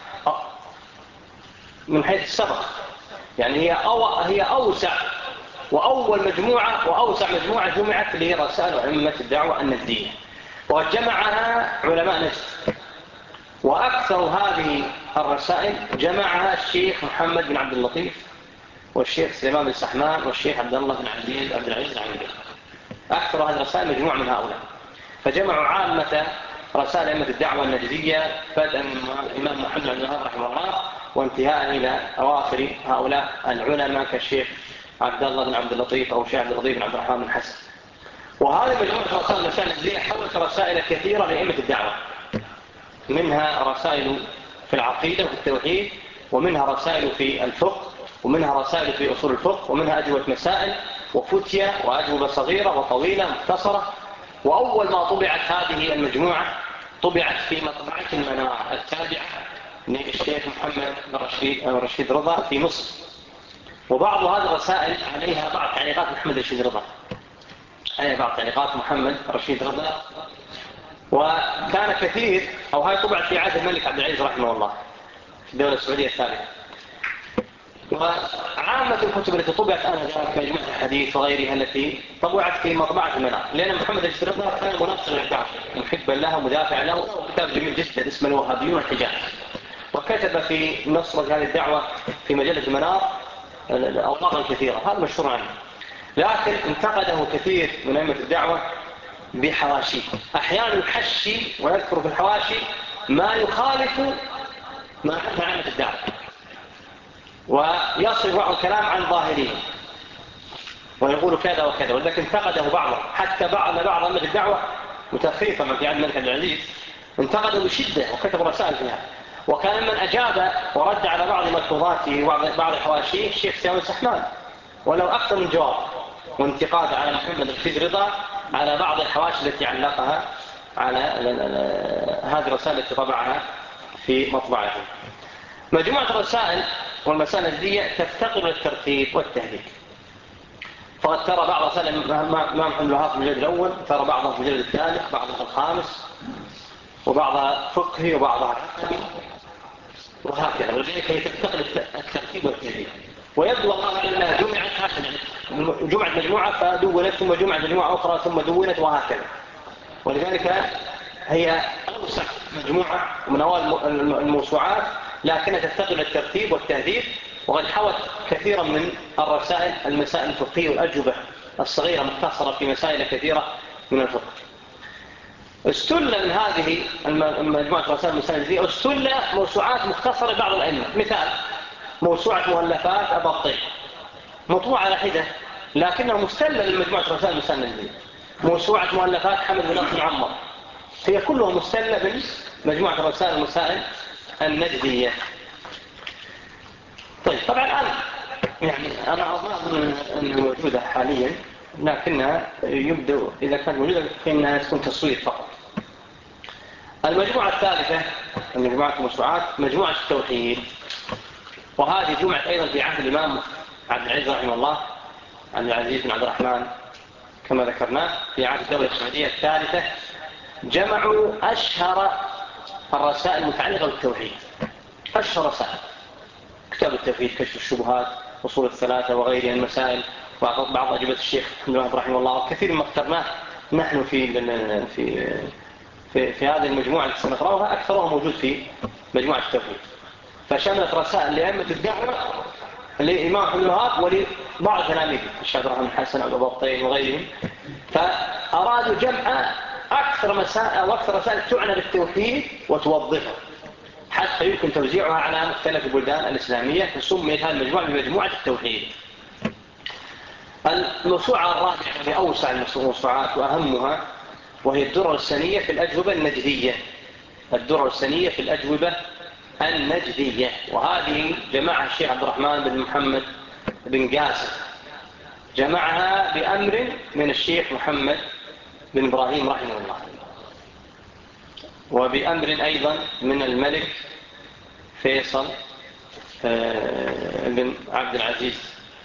من حيث السبق، يعني هي أو هي أوسع وأول مجموعة وأوسع مجموعة جمعت لرسائل وأئمة الدعوة النجدية، وقد جمعها علماء نجد. وأكثر هذه الرسائل جمعها الشيخ محمد بن عبد اللطيف والشيخ سليمان بن سحمان والشيخ عبد الله بن عبد عبد العزيز العنبي. أكثر هذه الرسائل مجموعة من هؤلاء، فجمعوا عامة رسائل أئمة الدعوة النجدية بدءا من الإمام محمد بن عبد الوهاب رحمه الله وانتهاء إلى أواخر هؤلاء العلماء كالشيخ عبد الله بن عبد اللطيف أو الشيخ عبد اللطيف بن عبد الرحمن بن حسن. وهذه مجموعة رسائل المسائل النجدية حولت رسائل كثيرة لأئمة الدعوة، منها رسائل في العقيدة وفي التوحيد، ومنها رسائل في الفقه، ومنها رسائل في أصول الفقه، ومنها أجوبة مسائل وفتية وأجوبة صغيرة وطويلة مختصرة. وأول ما طبعت هذه المجموعة طبعت في مطبعة المنار التابعة للشيخ محمد بن رشيد رشيد رضا في مصر. وبعض هذه الرسائل عليها بعض تعليقات محمد رشيد رضا عليها بعض تعليقات محمد رشيد رضا وكان كثير، أو هاي طبعت في عهد الملك عبد العزيز رحمه الله في الدولة السعودية الثالثة. وعامة الكتب التي طبعت آنذاك مجموعة الحديث وغيرها التي طبعت في مطبعة المنار، لأن محمد رشيد رضا كان مناصر للدعوة محبا له مدافع له، وكتاب جميل جدا اسمه الوهابيون والحجاج، وكتب في نصر هذه الدعوة في مجلة المنار أوراقا كثيرة، هذا مشهور عنه. لكن انتقده كثير من أئمة الدعوة بحواشي، أحيانا يحشي ويذكر في الحواشي ما يخالف ما عنه عامة الدعوة، ويصف بعض الكلام عن ظاهره ويقول كذا وكذا، ولكن انتقده بعضه، حتى بعض بعض أئمة الدعوة متخيفة في عهد الملك عبد العزيز انتقده بشدة وكتب رسائل فيها. وكان من أجاب ورد على بعض ملحوظاته وبعض الحواشي الشيخ سامي السحمان، ولو أكثر من جواب وانتقاد على محمد رشيد رضا على بعض الحواشي التي علقها على هذه الرسائل التي طبعها في مطبعته. مجموعة الرسائل والمسائل النجدية تفتقر للترتيب والتهذيب، فقد ترى بعض رسائل الإمام محمد الوهاب في الجلد الأول، ترى بعضها في الجلد الثالث، بعضها في الخامس، وبعضها فقهي وبعضها عقدي وهكذا، ولذلك هي تفتقر الترتيب والتهذيب. ويبدو الله أنها جمعت هكذا، جمعت مجموعة فدونت، ثم جمعت مجموعة أخرى ثم دونت وهكذا. ولذلك هي أوسع مجموعة من أول الموسوعات، لكنها تفتقر الترتيب والتهذيب، وقد حوت كثيرا من الرسائل المسائل الفقهية والأجوبة الصغيرة مختصرة في مسائل كثيرة من الفقه. استل من هذه مجموعة رسائل المسائل النجدية استل موسوعات مختصرة لبعض الأئمة، مثال موسوعة مؤلفات أبا الطيب مطبوعة على حدة لكنها مستلة من مجموعة رسائل المسائل النجدية. موسوعة مؤلفات حمد بن ناصر عمر هي كلها مستلة من مجموعة رسائل المسائل النجدية. طيب طبعا الآن يعني أنا أظن أنها موجودة حاليا، لكنها يبدو إذا كانت موجودة فإنها تكون تصوير فقط. المجموعة الثالثة من مجموعة الموسوعات مجموعة التوحيد، وهذه جمعت أيضا في عهد الإمام عبد العزيز رحمه الله عبد العزيز بن عبد الرحمن كما ذكرناه في عهد الدولة السعودية الثالثة. جمعوا أشهر الرسائل المتعلقة بالتوحيد، أشهر رسائل كتاب التوحيد، كشف الشبهات، أصول الثلاثة وغيرها المسائل، بعض أجوبة الشيخ محمد بن رحمه الله، وكثير ما اخترناه نحن في في في, في هذه المجموعة التي سنقرأها أكثرها موجود في مجموعة التوحيد. فشملت رسائل لأئمة الدعوة للإمام محمد الوهاب ولبعض تلاميذه الشيخ عبد الرحمن الحسن أو أبو الطيب وغيرهم، فأرادوا جمع أكثر مسائل وأكثر رسائل تعنى بالتوحيد وتوظفها حتى يمكن توزيعها على مختلف البلدان الإسلامية، فسميت هذه المجموعة بمجموعة التوحيد. الموسوعة الرابعة في أوسع الموسوعات وأهمها وهي الدرر السنية في الأجوبة النجدية، الدرر السنية في الأجوبة النجدية، وهذه جمعها الشيخ عبد الرحمن بن محمد بن قاسم، جمعها بأمر من الشيخ محمد بن إبراهيم رحمه الله، وبأمر أيضا من الملك فيصل بن عبد العزيز.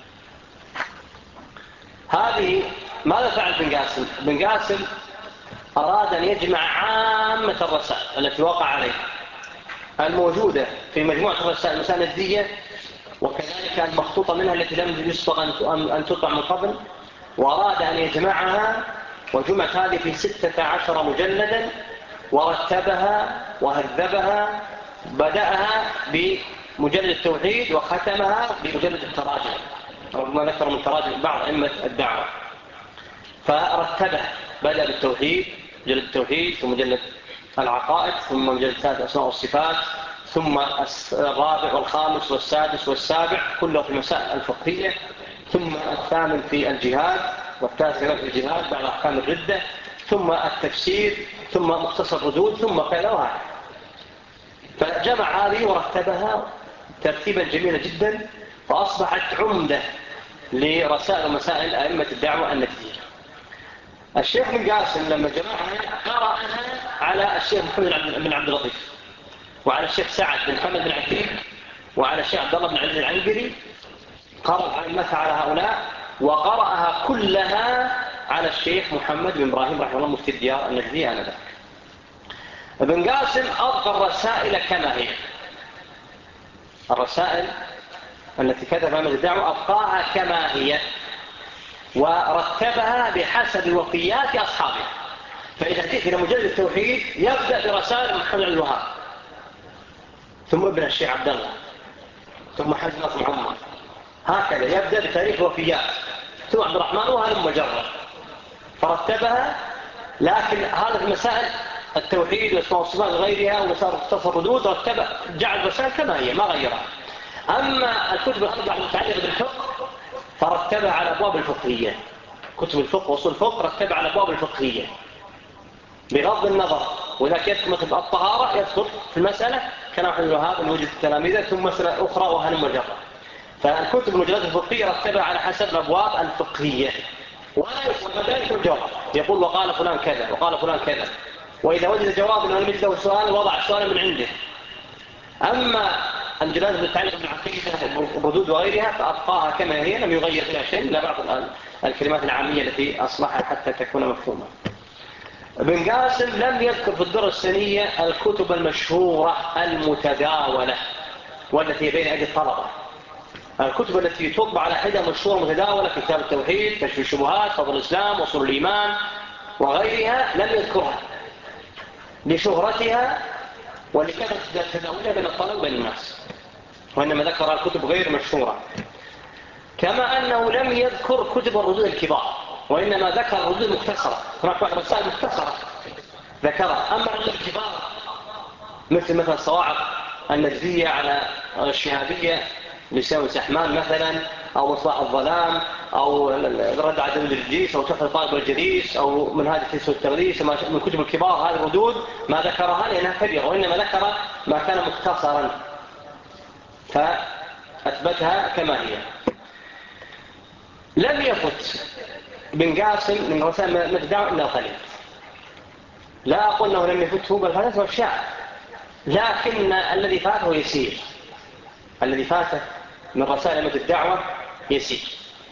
هذه ماذا فعل بن قاسم؟ بن قاسم أراد أن يجمع عامة الرسائل التي وقع عليها الموجودة في مجموعة الرسائل المسائل النجدية، وكذلك المخطوطة منها التي لم يسبق أن تطبع من قبل، وأراد أن يجمعها، وجمعت هذه في ستة عشر مجلدا، ورتبها وهذبها، بدأها بمجلد التوحيد وختمها بمجلد التراجم، ربما ذكر من تراجم بعض أئمة الدعوة، فرتبها، بدأ بالتوحيد مجلد التوحيد، ثم مجلد العقائد، ثم مجلد الثالث أسماء والصفات، ثم الرابع والخامس والسادس والسابع كله في المسائل الفقهية، ثم الثامن في الجهاد، والتاسع في الجهاد بعد أحكام الردة، ثم التفسير، ثم مختصر ردود، ثم كذا وهكذا. فجمع هذه ورتبها ترتيبا جميلا جدا، فأصبحت عمدة لرسائل ومسائل أئمة الدعوة النجدية. الشيخ بن قاسم لما جمعها قرأها على الشيخ محمد بن عبد اللطيف، وعلى الشيخ سعد بن محمد بن عتيق، وعلى الشيخ عبد الله بن عبد العنقري، قرأ عمتها على هؤلاء، وقرأها كلها على الشيخ محمد بن إبراهيم رحمه الله مفتي الديار النجدية آنذاك. ابن قاسم أبقى الرسائل كما هي، الرسائل التي كتبها أئمة الدعوة أبقاها كما هي، ورتبها بحسب وفيات أصحابها. فإذا جئت إلى مجلد التوحيد يبدأ برسائل محمد بن الوهاب، ثم ابن الشيخ عبد الله، ثم حسن بن عمر، هكذا يبدأ بتاريخ الوفيات، ثم عبد الرحمن وهلم مجرد، فرتبها. لكن هذه المسائل التوحيد والاسماء والصفات وغيرها ومسائل مختصر ردود رتبها، جعل المسائل كما هي ما غيرها. أما الكتب الأربعة المتعلقة بالفقه فرتبها على أبواب الفقهية، كتب الفقه وصول الفقه رتبها على أبواب الفقهية بغض النظر، وإذا يذكر مثل الطهارة يذكر في المسألة كلام محمد بن الوهاب وجد التلاميذ، ثم مسألة أخرى وهلم مجرد. فالكتب المجلدات الفقهية رتبها على حسب الأبواب الفقهية، ولا يفهم ذلك الجواب، يقول وقال فلان كذا وقال فلان كذا، وإذا وجد جواب أنه لم يجده سؤال وضع السؤال من عنده. أما المجلدات المتعلقة بالعقيدة الردود وغيرها فأبقاها كما هي، لم يغير فيها شيء إلا بعض الكلمات العامية التي أصلحها حتى تكون مفهومة. ابن قاسم لم يذكر في الدرة السنية الكتب المشهورة المتداولة والتي بين أيدي الطلبة، الكتب التي تطبع على حدة مشهورة متداولة، كتاب التوحيد، كشف الشبهات، فضل الإسلام، وصول الإيمان وغيرها، لم يذكرها لشهرتها ولكثرة تداولها بين الطلبة وبين الناس، وإنما ذكر الكتب غير مشهورة. كما أنه لم يذكر كتب الردود الكبار، وإنما ذكر الردود المختصرة، هناك بعض رسائل مختصرة ذكرها. أما الردود الكبار مثل مثل الصواعق النجدية على الشهابية لسان سحمان مثلا، أو مصباح الظلام، أو الرد على دليل الجيش، أو تحفة الطالب والجليس، أو منهاج التدريس والتغليس، من كتب الكبار هذه الردود ما ذكرها لأنها كبيرة، وإنما ذكر ما كان مختصرا فأثبتها كما هي. لم يفت بن قاسم من رسائل متداول إلا القليل، لا أقول أنه لم يفته بل فاته الشاعر، لكن الذي فاته يسير، الذي فاته من رسائل أئمة الدعوة يسير.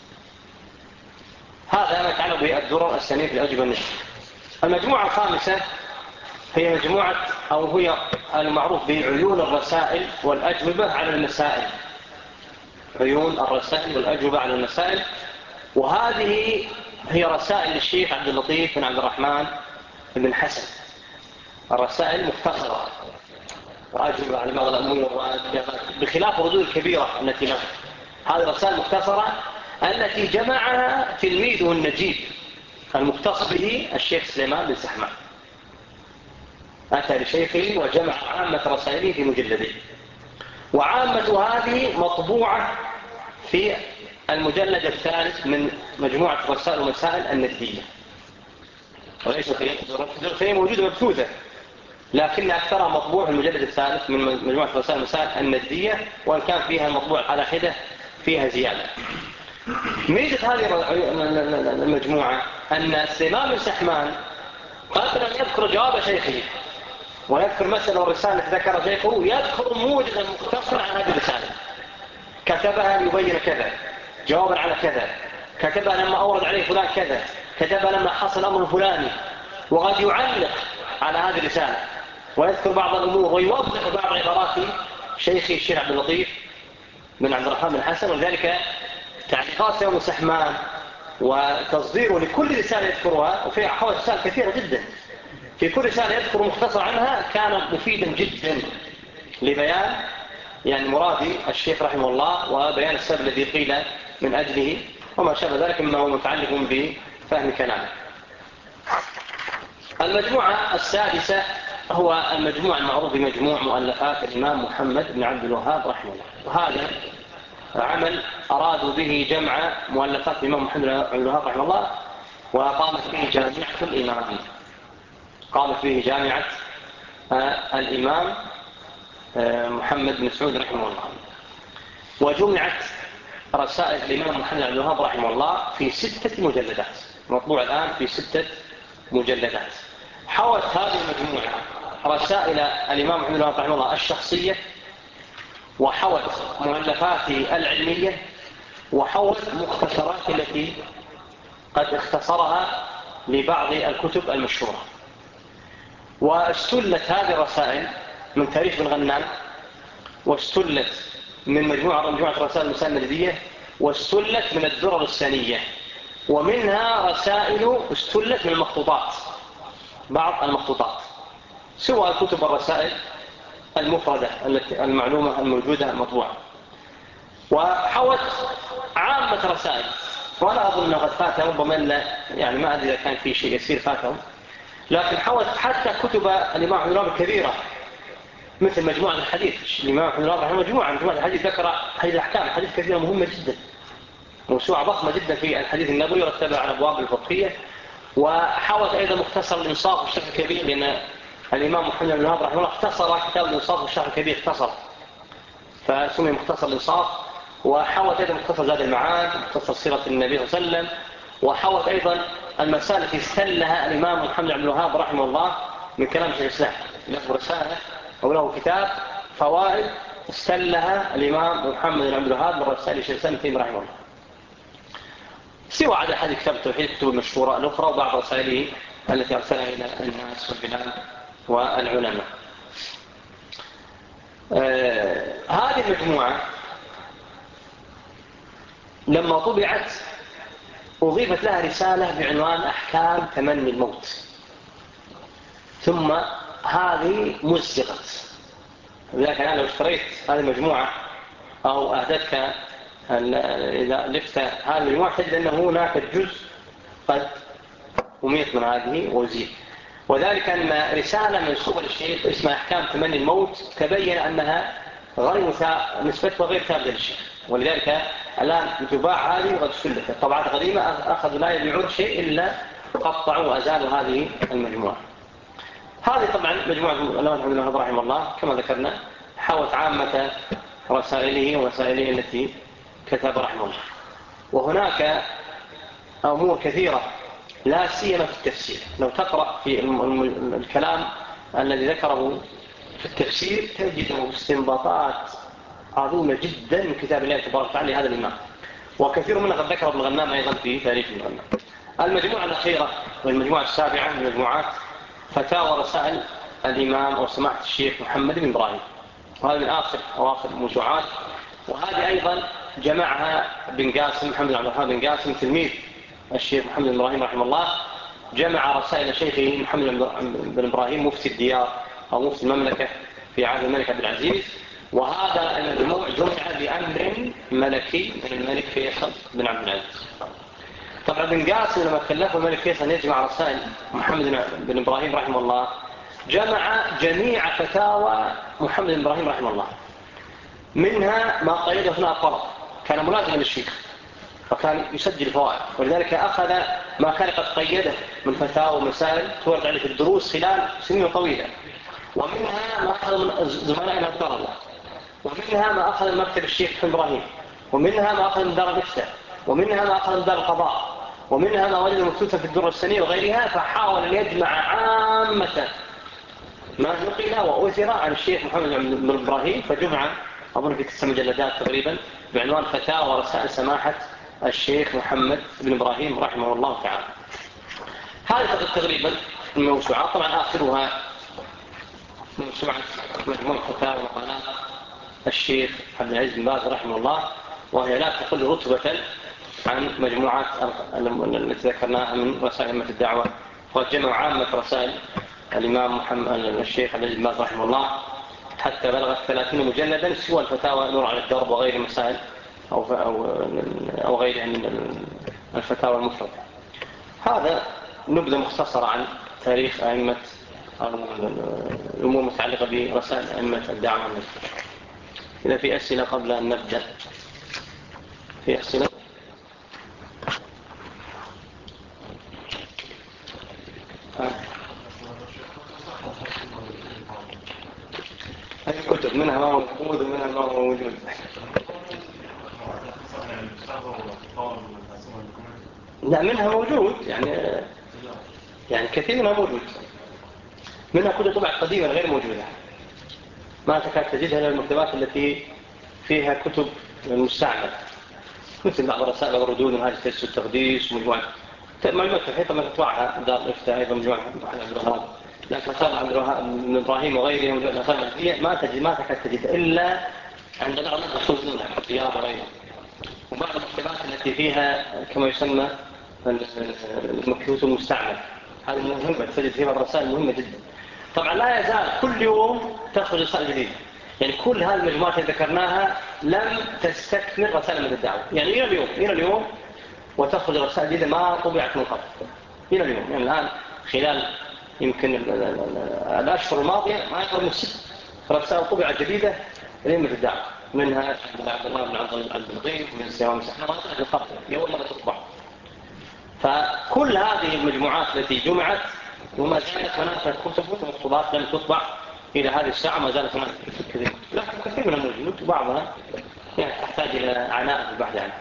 هذا ما يتعلق بالدرر السنية في الأجوبة النجدية. المجموعة الخامسة هي مجموعة أو هي المعروف بعيون الرسائل والأجوبة على المسائل، عيون الرسائل والأجوبة على المسائل، وهذه هي رسائل الشيخ عبد اللطيف بن عبد الرحمن بن حسن، الرسائل مختصرة وأجوبة على بعض الأمور، بخلاف الردود الكبيرة التي معه. هذه الرسائل المختصرة التي جمعها تلميذه النجيب المختص به الشيخ سليمان بن سحمان، أتى لشيخه وجمع عامة رسائله في مجلدين، وعامة هذه مطبوعة في المجلد الثالث من مجموعة رسائل ومسائل النجدية، وليس في موجودة مبثوثة، لكن أكثرها مطبوع في المجلد الثالث من مجموعة رسائل ومسائل النجدية، وإن كان فيها المطبوع على حدة فيها زيادة. ميزة هذه المجموعة أن سليمان بن سحمان قبل أن يذكر جواب شيخه ويذكر مسألة والرسالة التي ذكر شيخه يذكر موجزا مختصرا عن هذه الرسالة، كتبها ليبين كذا، جوابا على كذا، كتبها لما أورد عليه فلان كذا، كتبها لما حصل أمر فلاني، وقد يعلق على هذه الرسالة ويذكر بعض الأمور ويوضح بعض عبارات شيخه الشيخ عبد اللطيف بن عبد الرحمن بن حسن. ولذلك تعليقات يوم سحمان وتصديره لكل رسالة يذكرها، وفي أحوال رسالة كثيرة جدا، في كل رسالة يذكر مختصر عنها كان مفيدا جدا لبيان يعني مراد الشيخ رحمه الله وبيان السبب الذي قيل من أجله وما شابه ذلك مما هو متعلق بفهم كلامه. المجموعة السادسة هو المجموع المعروف بمجموع مؤلفات الإمام محمد بن عبد الوهاب رحمه الله، وهذا عمل أرادوا به جمع مؤلفات الإمام محمد بن عبد الوهاب رحمه الله، وقامت به جامعة الإمام، قامت به جامعة الإمام محمد بن سعود رحمه الله. وجمعت رسائل الإمام محمد بن عبد الوهاب رحمه الله في ستة مجلدات، مطبوع الآن في ستة مجلدات. حوت هذه المجموعة رسائل الإمام محمد بن عبد الوهاب رحمه الله الشخصية، وحوت مؤلفاته العلمية، وحوت مختصرات التي قد اختصرها لبعض الكتب المشهورة. واستلت هذه الرسائل من تاريخ ابن غنام، واستلت من مجموعة مجموعة الرسائل المسندية، واستلت من الدرر السنية، ومنها رسائل استلت من المخطوطات، بعض المخطوطات، سوى كتب الرسائل المفردة التي المعلومة الموجودة مطبوعة. وحوت عامة رسائل، ولا أظن قد فاتها ربما إلا يعني ما أدري إذا كان في شيء يسير فاتهم، لكن حوت حتى كتب الإمام أحمد بن الوهاب الكبيرة مثل مجموعة الحديث. الإمام أحمد بن الوهاب رحمه مجموعة مجموعة الحديث ذكر هذه الأحكام، حديث كثيرة مهمة جدا، موسوعة ضخمة جدا في الحديث النبوي، رتبها على أبواب الفقهية. وحوت أيضا مختصر الإنصاف والشرح الكبير، لأن الإمام محمد بن الوهاب رحمه الله اختصر كتاب الإنصاف والشرح الكبير، اختصر فسمي مختصر الإنصاف. وحوت أيضا مختصر زاد المعاد، مختصر سيرة النبي صلى الله عليه وسلم. وحوت أيضا المسائل التي استلها الإمام محمد بن عبد الوهاب رحمه الله من كلام شيخ الإسلام، له رسالة أو له كتاب فوائد استلها الإمام محمد بن عبد الوهاب من رسائل شيخ الإسلام تيمية رحمه الله، سوى عدد هذه كتاب التوحيد الكتب المشهورة الأخرى، وبعض رسائله التي أرسلها إلى الناس والبلاد والعلماء. آه هذه المجموعة لما طبعت أضيفت لها رسالة بعنوان أحكام تمني الموت، ثم هذه مزقت. لذلك أنا لو اشتريت هذه المجموعة أو أهدتك إذا لفت هذه المجموعة تجد أنه هناك الجزء قد أميت من هذه وزيد، وذلك أن رسالة منسوبة للشيخ اسمها أحكام تمني الموت تبين أنها غير نسبتها غير ثابتة للشيخ، ولذلك الآن تباع هذه وقد سلفت. الطبعات القديمة أخذوا لا يبيعون شيء إلا قطعوا وأزالوا هذه المجموعة. هذه طبعا مجموعة الإمام محمد بن عبد الوهاب رحمه الله كما ذكرنا حوت عامة رسائله ورسائله التي كتب رحمه الله. وهناك أمور كثيرة لا سيما في التفسير، لو تقرأ في الكلام الذي ذكره في التفسير تجد استنباطات عظيمة جدا من كتاب الله تبارك وتعالى هذا الإمام، وكثير منها قد ذكر ابن غنام أيضا في تاريخ ابن غنام. المجموعة الأخيرة والمجموعة السابعة من مجموعات فتاوى رسائل الإمام أو سماحة الشيخ محمد بن إبراهيم، وهذا من آخر أواخر الموسوعات. وهذه أيضا جمعها بن قاسم محمد عبد الرحمن بن قاسم تلميذ الشيخ محمد بن إبراهيم رحمه الله، جمع رسائل شيخه محمد بن إبراهيم مفتي الديار أو مفتي المملكة في عهد الملك عبد العزيز. وهذا المجموع جمع بأمر ملكي من الملك فيصل بن عبد العزيز. طبعا بن قاسم لما كلفه الملك فيصل يجمع رسائل محمد بن إبراهيم رحمه الله جمع جميع فتاوى محمد بن إبراهيم رحمه الله، منها ما قيده أثناء الطلب، كان ملازما للشيخ وكان يسجل فوائد، ولذلك أخذ ما كان قد قيده من فتاوى ومسائل تورد عليه في الدروس خلال سنين طويلة، ومنها ما أخذ من زملائنا الطلبة، ومنها ما أخذ من مكتب الشيخ إبراهيم، ومنها ما أخذ من دار الإفتاء، ومنها ما أخذ من دار القضاء، ومنها ما وجد مكتوبة في الدروس السنية وغيرها. فحاول أن يجمع عامة ما نقل وأثر عن الشيخ محمد بن إبراهيم، فجمع أظن في تسع مجلدات تقريبا بعنوان فتاوى ورسائل سماحة الشيخ محمد بن إبراهيم رحمه الله تعالى. هذه تقريبا الموسوعات. طبعا آخرها موسوعة مجموع فتاوى ومقالات الشيخ عبد العزيز بن باز رحمه الله، وهي لا تقل رتبة عن مجموعات التي ذكرناها من رسائل أئمة الدعوة. وقد جمعوا عامة رسائل الإمام محمد الشيخ عبد العزيز بن باز رحمه الله حتى بلغت ثلاثين مجلدا، سوى الفتاوى نور على الدرب وغير مسائل أو أو أو غيرها من الفتاوى المفردة. هذا نبذة مختصرة عن تاريخ أئمة الأمور المتعلقة برسائل أئمة الدعوة. إذا في أسئلة قبل أن نبدأ. في أسئلة؟ هذه كتب منها ما هو موجود ومنها ما هو موجود. لا منها موجود يعني يعني كثير منها موجود. منها كتب طبعا قديمة غير موجودة ما تكاد تجدها إلا المكتبات التي فيها كتب مستعملة مثل بعض الرسائل والردود وهذه تجسس التقديس ومجموعة مجموعة الحيطة ما تطبعها دار الإفتاء أيضا مجموعة عبد الوهاب لكن رسائل عبد إبراهيم وغيرهم الرسائل المهدية ما تجد ما تكاد تجدها إلا عند بعض الرسول منها الرياض وغيرهم وبعض المكتبات التي فيها كما يسمى الكتب المستعملة هذه مهمة تجد فيها الرسائل مهمة جدا. طبعا لا يزال كل يوم تخرج رسائل جديدة يعني كل هذه المجموعات اللي ذكرناها لم تستكمل رسائل من الدعوة يعني إلى اليوم إلى اليوم وتخرج رسائل جديدة ما طبعت من قبل إلى اليوم يعني الآن خلال يمكن الأشهر الماضية ما يقرب من ست رسائل طبعت جديدة من الدعوة منها عبد الله بن عبد الغيث من سيوان سحنوات من قبل يوم مرة تطبع. فكل هذه المجموعات التي جمعت وما زالت هناك كتب ومخطوطات لم تطبع إلى هذه الساعة ما زالت هناك كثير لكن كثير منها موجود وبعضها يعني تحتاج إلى عناء في البحث عنها.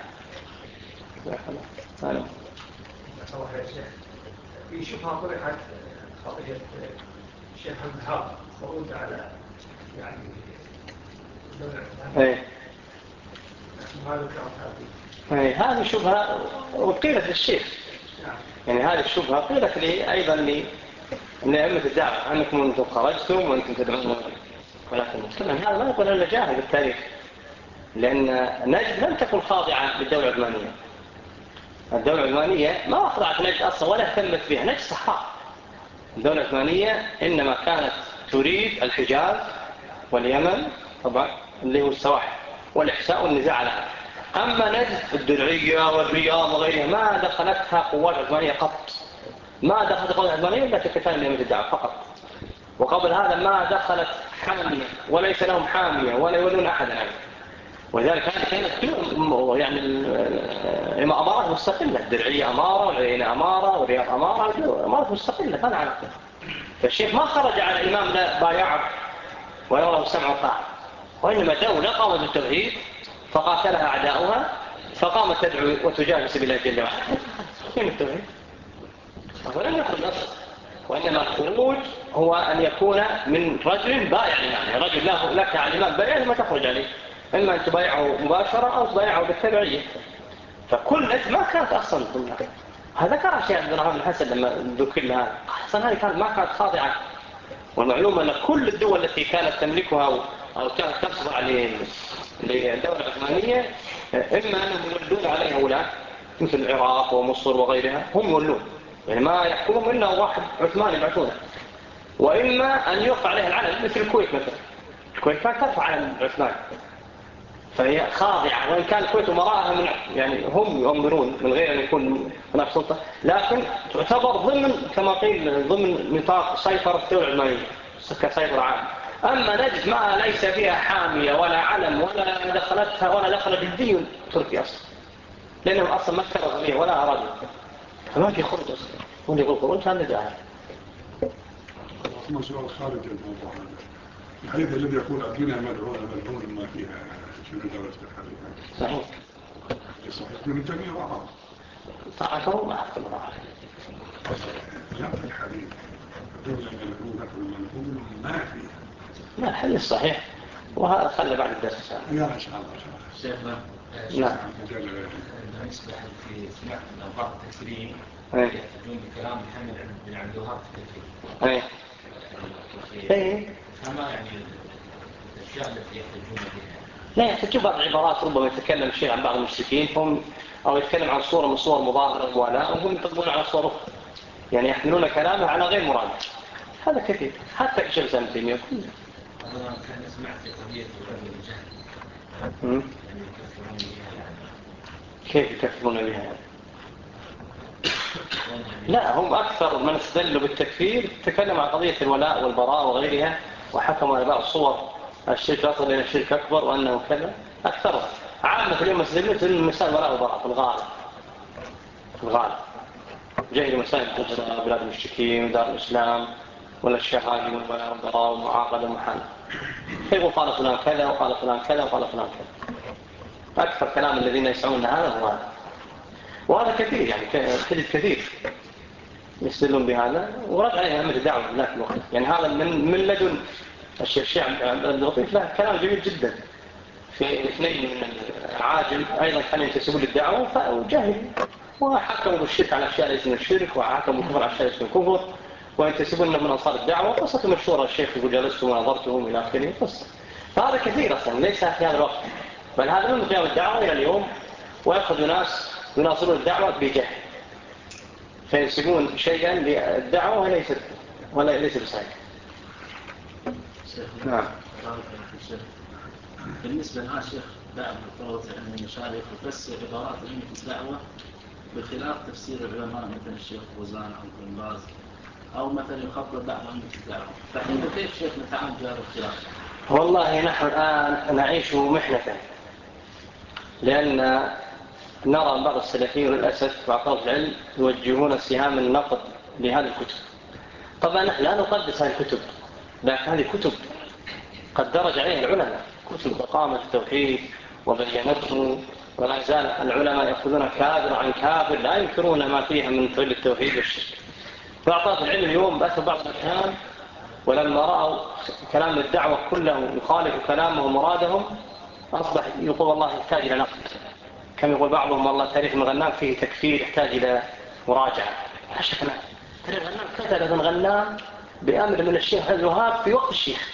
في شبهة طرحت قضية الشيخ البهار خروج على يعني ايه ايه هذه شبهة وقيلت للشيخ يعني هذه الشبهة قيلت لي أيضا لي لأئمة الدعوة أنكم أنتم خرجتم وأنتم تدعون ولكن المسلم هذا ما يقول إلا جاهل بالتاريخ لأن نجد لم تكن خاضعة للدولة العثمانية. الدولة العثمانية ما أخضعت نجد أصلا ولا اهتمت بها نجد صحراء. الدولة العثمانية إنما كانت تريد الحجاز واليمن طبعا اللي هو السواحل والإحساء والنزاع على هذا. أما نجد الدرعية والرياض وغيرها ما دخلتها قوات عثمانية قط ما دخلت قوات عثمانية إلا في قتال لأئمة الدعوة فقط وقبل هذا ما دخلت حامية وليس لهم حامية ولا يولون أحدا عنه. ولذلك هذه كانت يعني أمارات مستقلة الدرعية أمارة والعينة أمارة والرياض أمارة أمارات مستقلة كان علاقة. فالشيخ ما خرج على الإمام لا بايعه ولا له سمع وطاعة وإنما دولة قامت بالتوحيد فقاتلها أعداؤها فقامت تدعو وتجاهد سبيل الله جل وعلا. كيف التوحيد؟ ولم يخرج أصلا وإنما الخروج هو أن يكون من رجل بايع يعني رجل له لك على الإمام بايع ما تخرج عليه إما أن تبايعه مباشرة أو تبايعه بالتبعية. فكل نجد ما كانت أصلا هذا كان شيء عبد الرحمن الحسن لما ذكر لها أصلا هذه كانت ما كانت خاضعة. والمعلومة أن كل الدول التي كانت تملكها أو كانت تخضع للدولة العثمانية إما أنهم يولون عليها ولاة مثل العراق ومصر وغيرها هم يولون يعني ما يحكمهم إلا واحد عثماني بعثونه وإما أن يرفع عليها العلم مثل الكويت مثلا الكويت كانت ترفع علم العثماني فهي خاضعة وإن كان الكويت ومراءها من يعني هم يؤمرون من غير أن يكون هناك سلطة لكن تعتبر ضمن كما قيل ضمن نطاق سيطرة الدولة العثمانية كسيطرة عام. أما نجد ما ليس فيها حامية ولا علم ولا دخلتها ولا دخلت الدين تركيا أصلا لأنهم أصلا ما اكترضوا فيها ولا أرادوا فما في خروج أصلا واللي يقول خروج كان جاهل. أصلا سؤال خارج الموضوع هذا الحديث الذي يقول الدنيا مدعوة مدعوة ما فيها شنو درجة الحديث صحيح صحيح من الجميع وعرض طاعته ما أحكم الله لا في الحديث الدنيا مدعوة مدعوة ما فيها لا الحديث صحيح وهذا خلى بعد الدرس يا إن شاء الله شيخنا نعم بالنسبة في سمعت من بعض التكفيرين يحتجون بكلام محمد بن عبد الوهاب في التكفير ايه فما يعني الاشياء التي يحتجون بها لا يحتجون بعض العبارات ربما يتكلم الشيء عن بعض المشركين هم او يتكلم عن صورة من صور مظاهرة ولا وهم يطلبون على صور اخرى يعني يحملون كلامه على غير مراد هذا كثير حتى الشيخ ابن تيمية يقول انا كان سمعت قضية الرجل الجهل كيف يكفرون بها يعني؟ لا هم أكثر من استدلوا بالتكفير تكلم عن قضية الولاء والبراء وغيرها وحكموا على بعض صور الشرك أصل إلى الشرك أكبر وأنه كذا أكثرها عامة اليوم مسلمين المسائل وراء وبراء في الغالب في الغالب جاهل مسائل الهجرة بلاد المشركين ودار الإسلام ولا الشهادة ولا البراء ومعاقدة ومحال يقول قال فلان كذا وقال فلان كذا وقال فلان كذا. أكثر كلام الذين يسعون هذا هو هذا، وهذا كثير يعني كثير كثير يستدلون بهذا ورد عليه أمر الدعوة في ذاك الوقت. يعني هذا من من لدن الشيخ عبد اللطيف له كلام جميل جدا في اثنين من العاجل أيضا كانوا ينتسبون للدعوة وجاهل وحكموا بالشرك على أشياء ليس من الشرك وحكموا بالكفر على أشياء ليس من الكفر وينتسبون من أنصار الدعوة. قصة مشهورة الشيخ يقول جلستم ونظرتهم إلى آخره قصة. فهذا كثير أصلا ليس في هذا الوقت، بل هذا من قيام الدعوة إلى اليوم ويأخذ ناس يناصرون الدعوة بجهل فينسبون شيئا للدعوة وليس ولا ليس بصحيح. نعم. بالنسبة لها شيخ بعض الطلبة عن المشايخ يفسر عبارات علمية الدعوة بخلاف تفسير العلماء مثل الشيخ فوزان أو ابن باز أو مثلا يخبر بعض علمية الدعوة، فحين كيف شيخ نتعامل بهذا الخلاف؟ والله نحن الآن نعيش محنة، لأن نرى بعض السلفيين للأسف بعض طلبة العلم يوجهون سهام النقد لهذه الكتب. طبعا نحن لا نقدس هذه الكتب، لكن هذه كتب قد درج عليها العلماء، كتب قامت التوحيد وبينته، ولا زال العلماء يأخذون كابر عن كابر لا ينكرون ما فيها من فعل التوحيد والشرك. فأعطات العلم اليوم بأثر بعض الأحيان ولما رأوا كلام الدعوة كله يخالف كلامه ومرادهم أصبح يقول والله يحتاج إلى نقد. كما يقول بعضهم والله تاريخ ابن غنام فيه تكفير يحتاج إلى مراجعة. لا شك لا، تاريخ غنام كتب ابن غنام بأمر من الشيخ الوهاب في وقت الشيخ،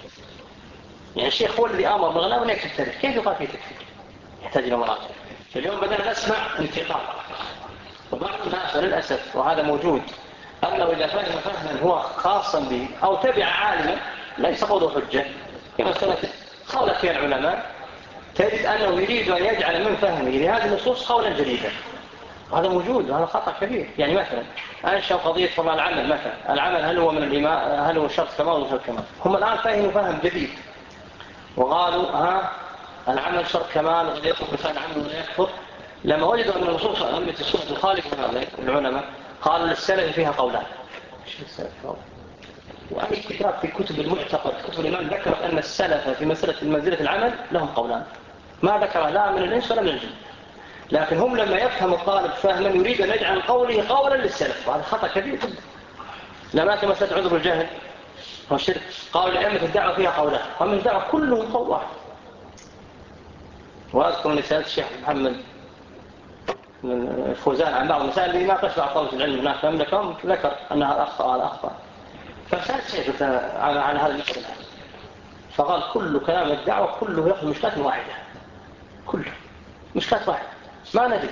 يعني الشيخ هو الذي أمر ابن غنام أن يكتب تاريخ، كيف يقال فيه تكفير؟ يحتاج إلى مراجعة. اليوم بدأنا نسمع انتقاد وبعض الناس للأسف وهذا موجود أنه إذا فهم فهما هو خاصا به أو تبع عالما ليس قوله حجة في مسألة خولت فيها العلماء، تجد أنه يريد أن يجعل من فهمه لهذه النصوص قولا جديدا، وهذا موجود وهذا خطأ كبير. يعني مثلا أنشأ قضية فرع العمل، مثلا العمل هل هو من الإماء هل هو شرط كمال ولا شرط كمال؟ هم الآن فهموا فهم جديد وقالوا ها العمل شرط كمال وقد يكفر بفعل العمل ولا يكفر. لما وجدوا أن النصوص أمة السنة تخالف العلماء قالوا للسلف فيها قولان. ايش السلف قول؟ وأي كتاب في كتب المعتقد كتب الإمام ذكر أن السلف في مسألة منزلة العمل لهم قولان، ما ذكر لا من الإنس ولا من الجن. لكن هم لما يفهم الطالب فهما يريد أن يجعل قوله قولا للسلف، وهذا خطأ كبير جدا. لما أتى مسألة عذر الجهل والشرك قالوا لأئمة الدعوة فيها قولان، ومن الدعوة كلهم قول واحد. وأذكر أن سألت الشيخ محمد من الفوزان عن بعض المسائل اللي ناقش بعض طلبة العلم هناك في المملكة ذكر أنها أخطأ على أخطأ، فسألت شيخ عن عن هذا المسألة فقال كل كلام الدعوة كله يأخذ مشكلات واحدة، كله مشكلات واحدة ما ندري.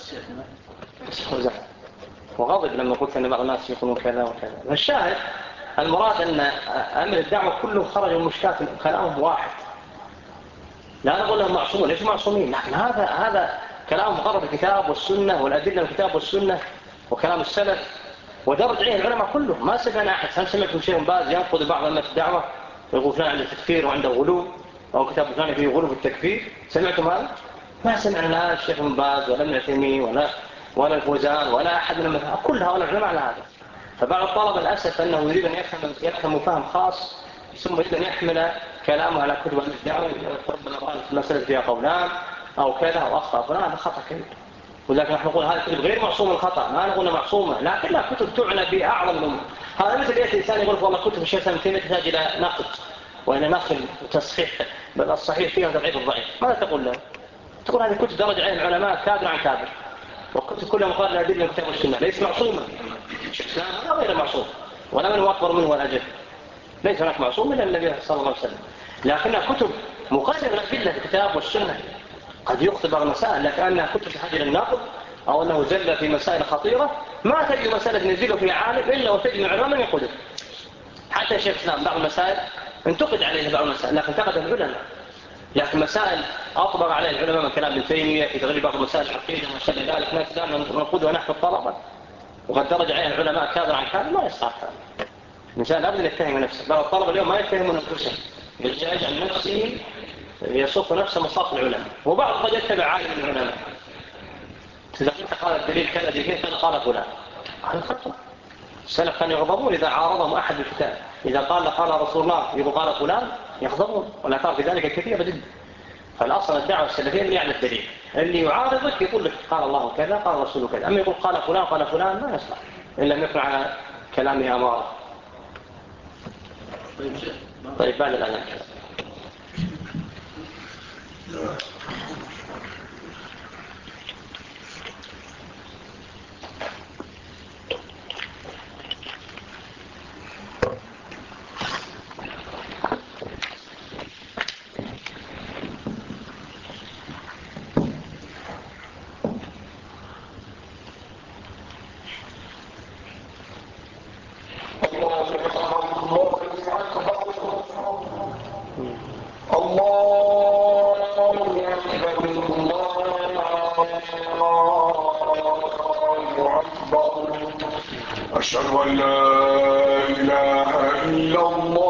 وغضب لما قلت أن بعض الناس يقولون كذا وكذا. فالشاهد المراد أن أمر الدعوة كله خرج من مشكلات كلامه واحد، لا نقول لهم معصومون، ليش معصومين؟ لكن هذا هذا كلام مقرر بالكتاب والسنة والأدلة من الكتاب والسنة وكلام السلف ودرج عليه العلماء كلهم. ما سمعنا أحد، هل سمعتم شيء باز ينقض بعض أئمة الدعوة ويقول فلان عنده تكفير وعنده غلو أو كتاب فلان فيه غلو في التكفير؟ سمعتم هذا؟ ما سمعنا لا الشيخ ابن باز ولا ابن عثيمين ولا ولا الفوزان ولا أحد من كل هؤلاء العلماء على هذا. فبعض الطلبة للأسف أنه يريد أن يفهم يفهم فهم خاص ثم يريد أن يحمل كلامه على كتب الدعوة ربما قال في المسألة فيها قولان أو كذا أو أخطأ فلان، هذا خطأ كبير. ولكن نحن نقول هذه الكتب غير معصومة الخطأ، ما نقول معصومة، لكن لا كتب تعنى بأعظم الأمور. هذا مثل يأتي إنسان يقول والله كتب الشيخ ابن تيمية تحتاج إلى نقد وإلى نقل وتصحيح، بل الصحيح فيها تضعيف الضعيف. ماذا تقول له؟ تقول هذه كتب درج عليها العلماء كابر عن كابر، والكتب كلها مقارنة لأدلة من الكتاب والسنة، ليس معصومة. الإسلام هذا غير معصوم، ولا من هو أكبر منه ولا أجل. ليس هناك معصوم إلا النبي صلى الله عليه وسلم، لكنها كتب مقارنة لأدلة الكتاب والسنة. قد يخطئ بعض المسائل لكنها كتب تحتاج إلى النقد أو أنه زل في مسائل خطيرة. ما تجد مسألة نزله في عالم إلا وتجد العلماء من يقوله. حتى شيخ الإسلام بعض المسائل انتقد عليه بعض المسائل لكن انتقدها العلماء، لكن مسائل أطبق عليه العلماء من كلام ابن تيمية في تغليب بعض مسائل العقيدة وما شابه ذلك ناس ننقدها نحن الطلبة وقد درج عليها العلماء كابر عن كابر، ما يصح هذا. الإنسان أبدا يتهم نفسه. بعض الطلبة اليوم ما يتهمون أنفسهم، بل يجعل نفسه يصف نفسه مصاف العلماء، وبعض قد يتبع عالم من العلماء. إذا كنت قال الدليل كذا دي كذا قال فلان، هذا خطأ. السلف كانوا يغضبون إذا عارضهم أحد بالكتاب، إذا قال قال رسول الله يقول قال فلان يغضبون، والآثار في ذلك كثيرة جدا. فالأصل الدعوة السلفية اللي يعمل الدليل، اللي يعارضك يقول لك قال الله كذا قال رسوله كذا، أما يقول قال فلان قال فلان ما يصلح إلا أن يكون على كلامه أمارة. طيب بعد الأذان أشهد أن لا إله إلا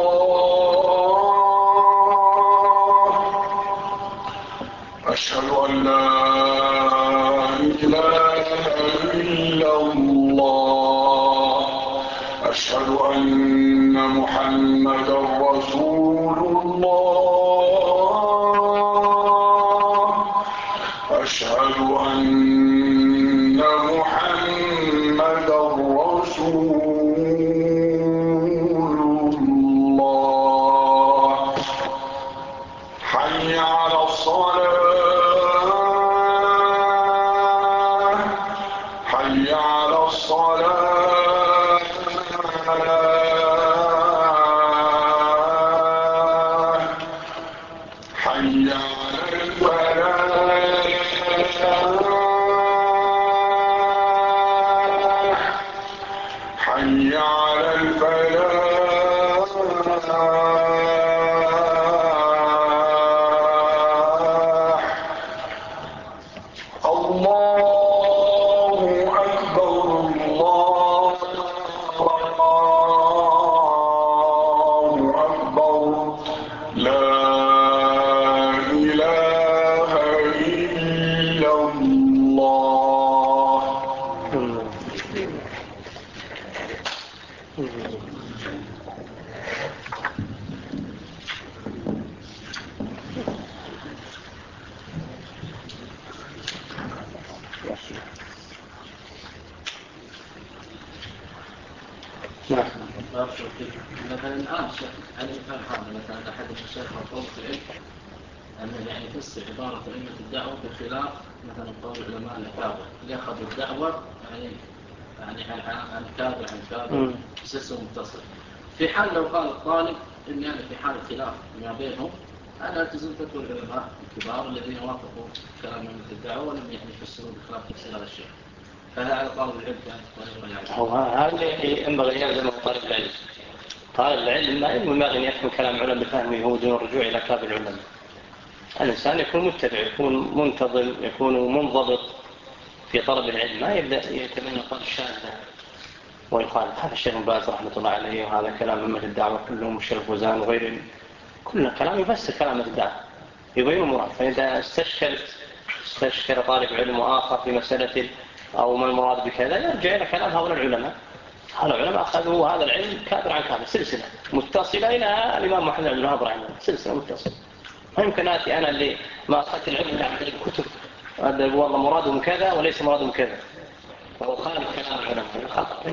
الله أشهد أن لا إله إلا الله أشهد أن محمدا رسول الله أشهد أن محمدا رسول الله حي على الصلاة حي على الصلاة حي على الفلاح حي على الفلاح الله أكبر الله أكبر لا إله إلا الله. مثلا الآن شيخ علي كان حاضر مثلا أحد المشايخ أو طلبة العلم أنه يعني يفسر عبارة أئمة الدعوة بخلاف مثلا قول علماء الأكابر اللي أخذوا الدعوة يعني يعني عن كابر عن كابر سلسلة متصل. في حال لو قال الطالب إن يعني في حال خلاف ما بينهم أنا ألتزم فتوى العلماء الكبار الذين وافقوا كلام أئمة الدعوة ولم يعني يفسروا بخلاف تفسير هذا الشيء. فهذا طالب العلم كان هو هذا اللي ينبغي يلزم طالب العلم. طالب العلم ما ينبغي أن يفهم كلام العلماء بفهمه هو دون الرجوع إلى كتاب العلماء. الإنسان يكون متبع، يكون منتظم، يكون منضبط في طلب العلم، ما يبدأ يتبنى قول الشاذة ويقال هذا الشيخ ابن باز رحمة الله عليه وهذا كلام أئمة الدعوة كلهم الشيخ وزان وغيرهم، كل كلام يفسر كلام الدعوة يبين المراد. فإذا استشكل استشكل طالب علم آخر في مسألة أو ما المراد بكذا يرجع إلى كلام هؤلاء العلماء. هؤلاء العلماء أخذوا هذا العلم كابر عن كابر، سلسلة متصلة إلى الإمام محمد بن الوهاب رحمه الله، سلسلة متصلة. ما يمكن آتي أنا اللي ما أخذت العلم إلا عن الكتب والله مرادهم كذا وليس مرادهم كذا، وهو خالف كلام العلماء خطأ.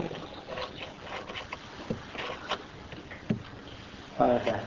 هذا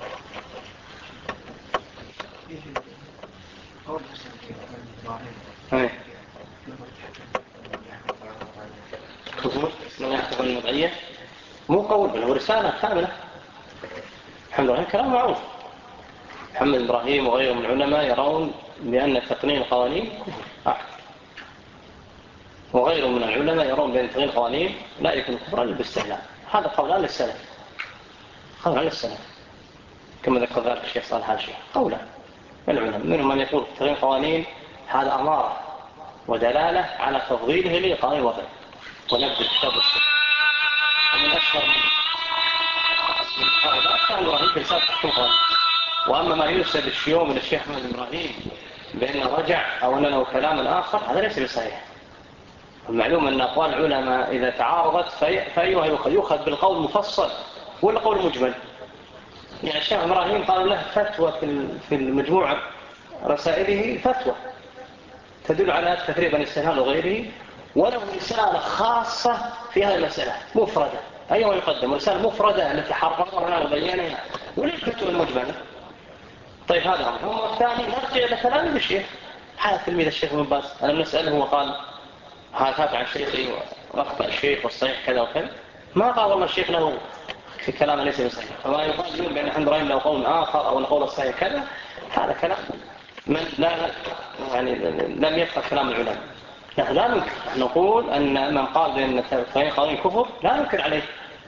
كفر من يحتفظ المضعية مو قول بل هو رسالة كاملة. الحمد لله كلام معروف. محمد إبراهيم وغيره من العلماء يرون بأن تقنين القوانين كفر أحد، وغيره من العلماء يرون بأن تقنين القوانين لا يكون كفرا بالاستهلاك. هذا قولان للسلف، قولان للسلف كما ذكر ذلك الشيخ صالح الشيخ، قولان العلماء منهم من يقول تقنين القوانين هذا أمارة ودلالة على تفضيله لقانون الوضع ونبذ الكتاب والسنة. ومن أشهر من هؤلاء كان إبراهيم في رسالة تحكيم القوانين وأما ما ينسب الشيوم للشيخ محمد إبراهيم بأنه رجع أو أنه كلام آخر هذا ليس بصحيح. المعلوم أن أقوال العلماء إذا تعارضت فأيها يؤخذ بالقول المفصل ولا قول مجمل. يعني الشيخ إبراهيم قال له فتوى في المجموعة رسائله فتوى تدل على تفريق بين الاستهلال وغيره، وله رسالة خاصة في هذه المسألة مفردة أيها يقدم رسالة مفردة التي حررها وبينها وللفتوى المجملة. طيب هذا أمر الثاني نرجع إلى كلام الشيخ. هذا تلميذ الشيخ ابن باز أنا نسأله وقال هذا تابع عن شيخي وأخطأ الشيخ والصحيح كذا وكذا، ما قال والله الشيخ له في كلام ليس بصحيح. فما يقال اليوم بأن محمد إبراهيم له قول آخر أو قول الصحيح كذا، هذا كلام من لا يعني لم يفقه كلام العلماء. نحن لا ننكر، نقول أن من قال بأن التغيير قانون كفر لا ننكر عليه،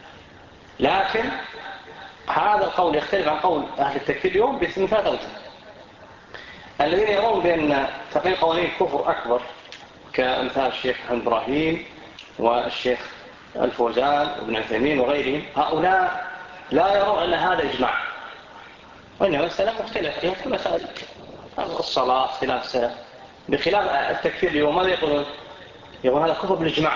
لكن هذا القول يختلف عن قول أهل التكفير اليوم باسم ثلاثة وجه. الذين يرون بأن تغيير قوانين الكفر أكبر كأمثال الشيخ محمد إبراهيم والشيخ الفوزان وابن عثيمين وغيرهم، هؤلاء لا يرون أن هذا إجماع، وإنما مسألة مختلفة فيها كمسائل الصلاة خلاف السلام. بخلاف التكفير اليوم ماذا يقولون؟ يقول هذا كفر بالإجماع.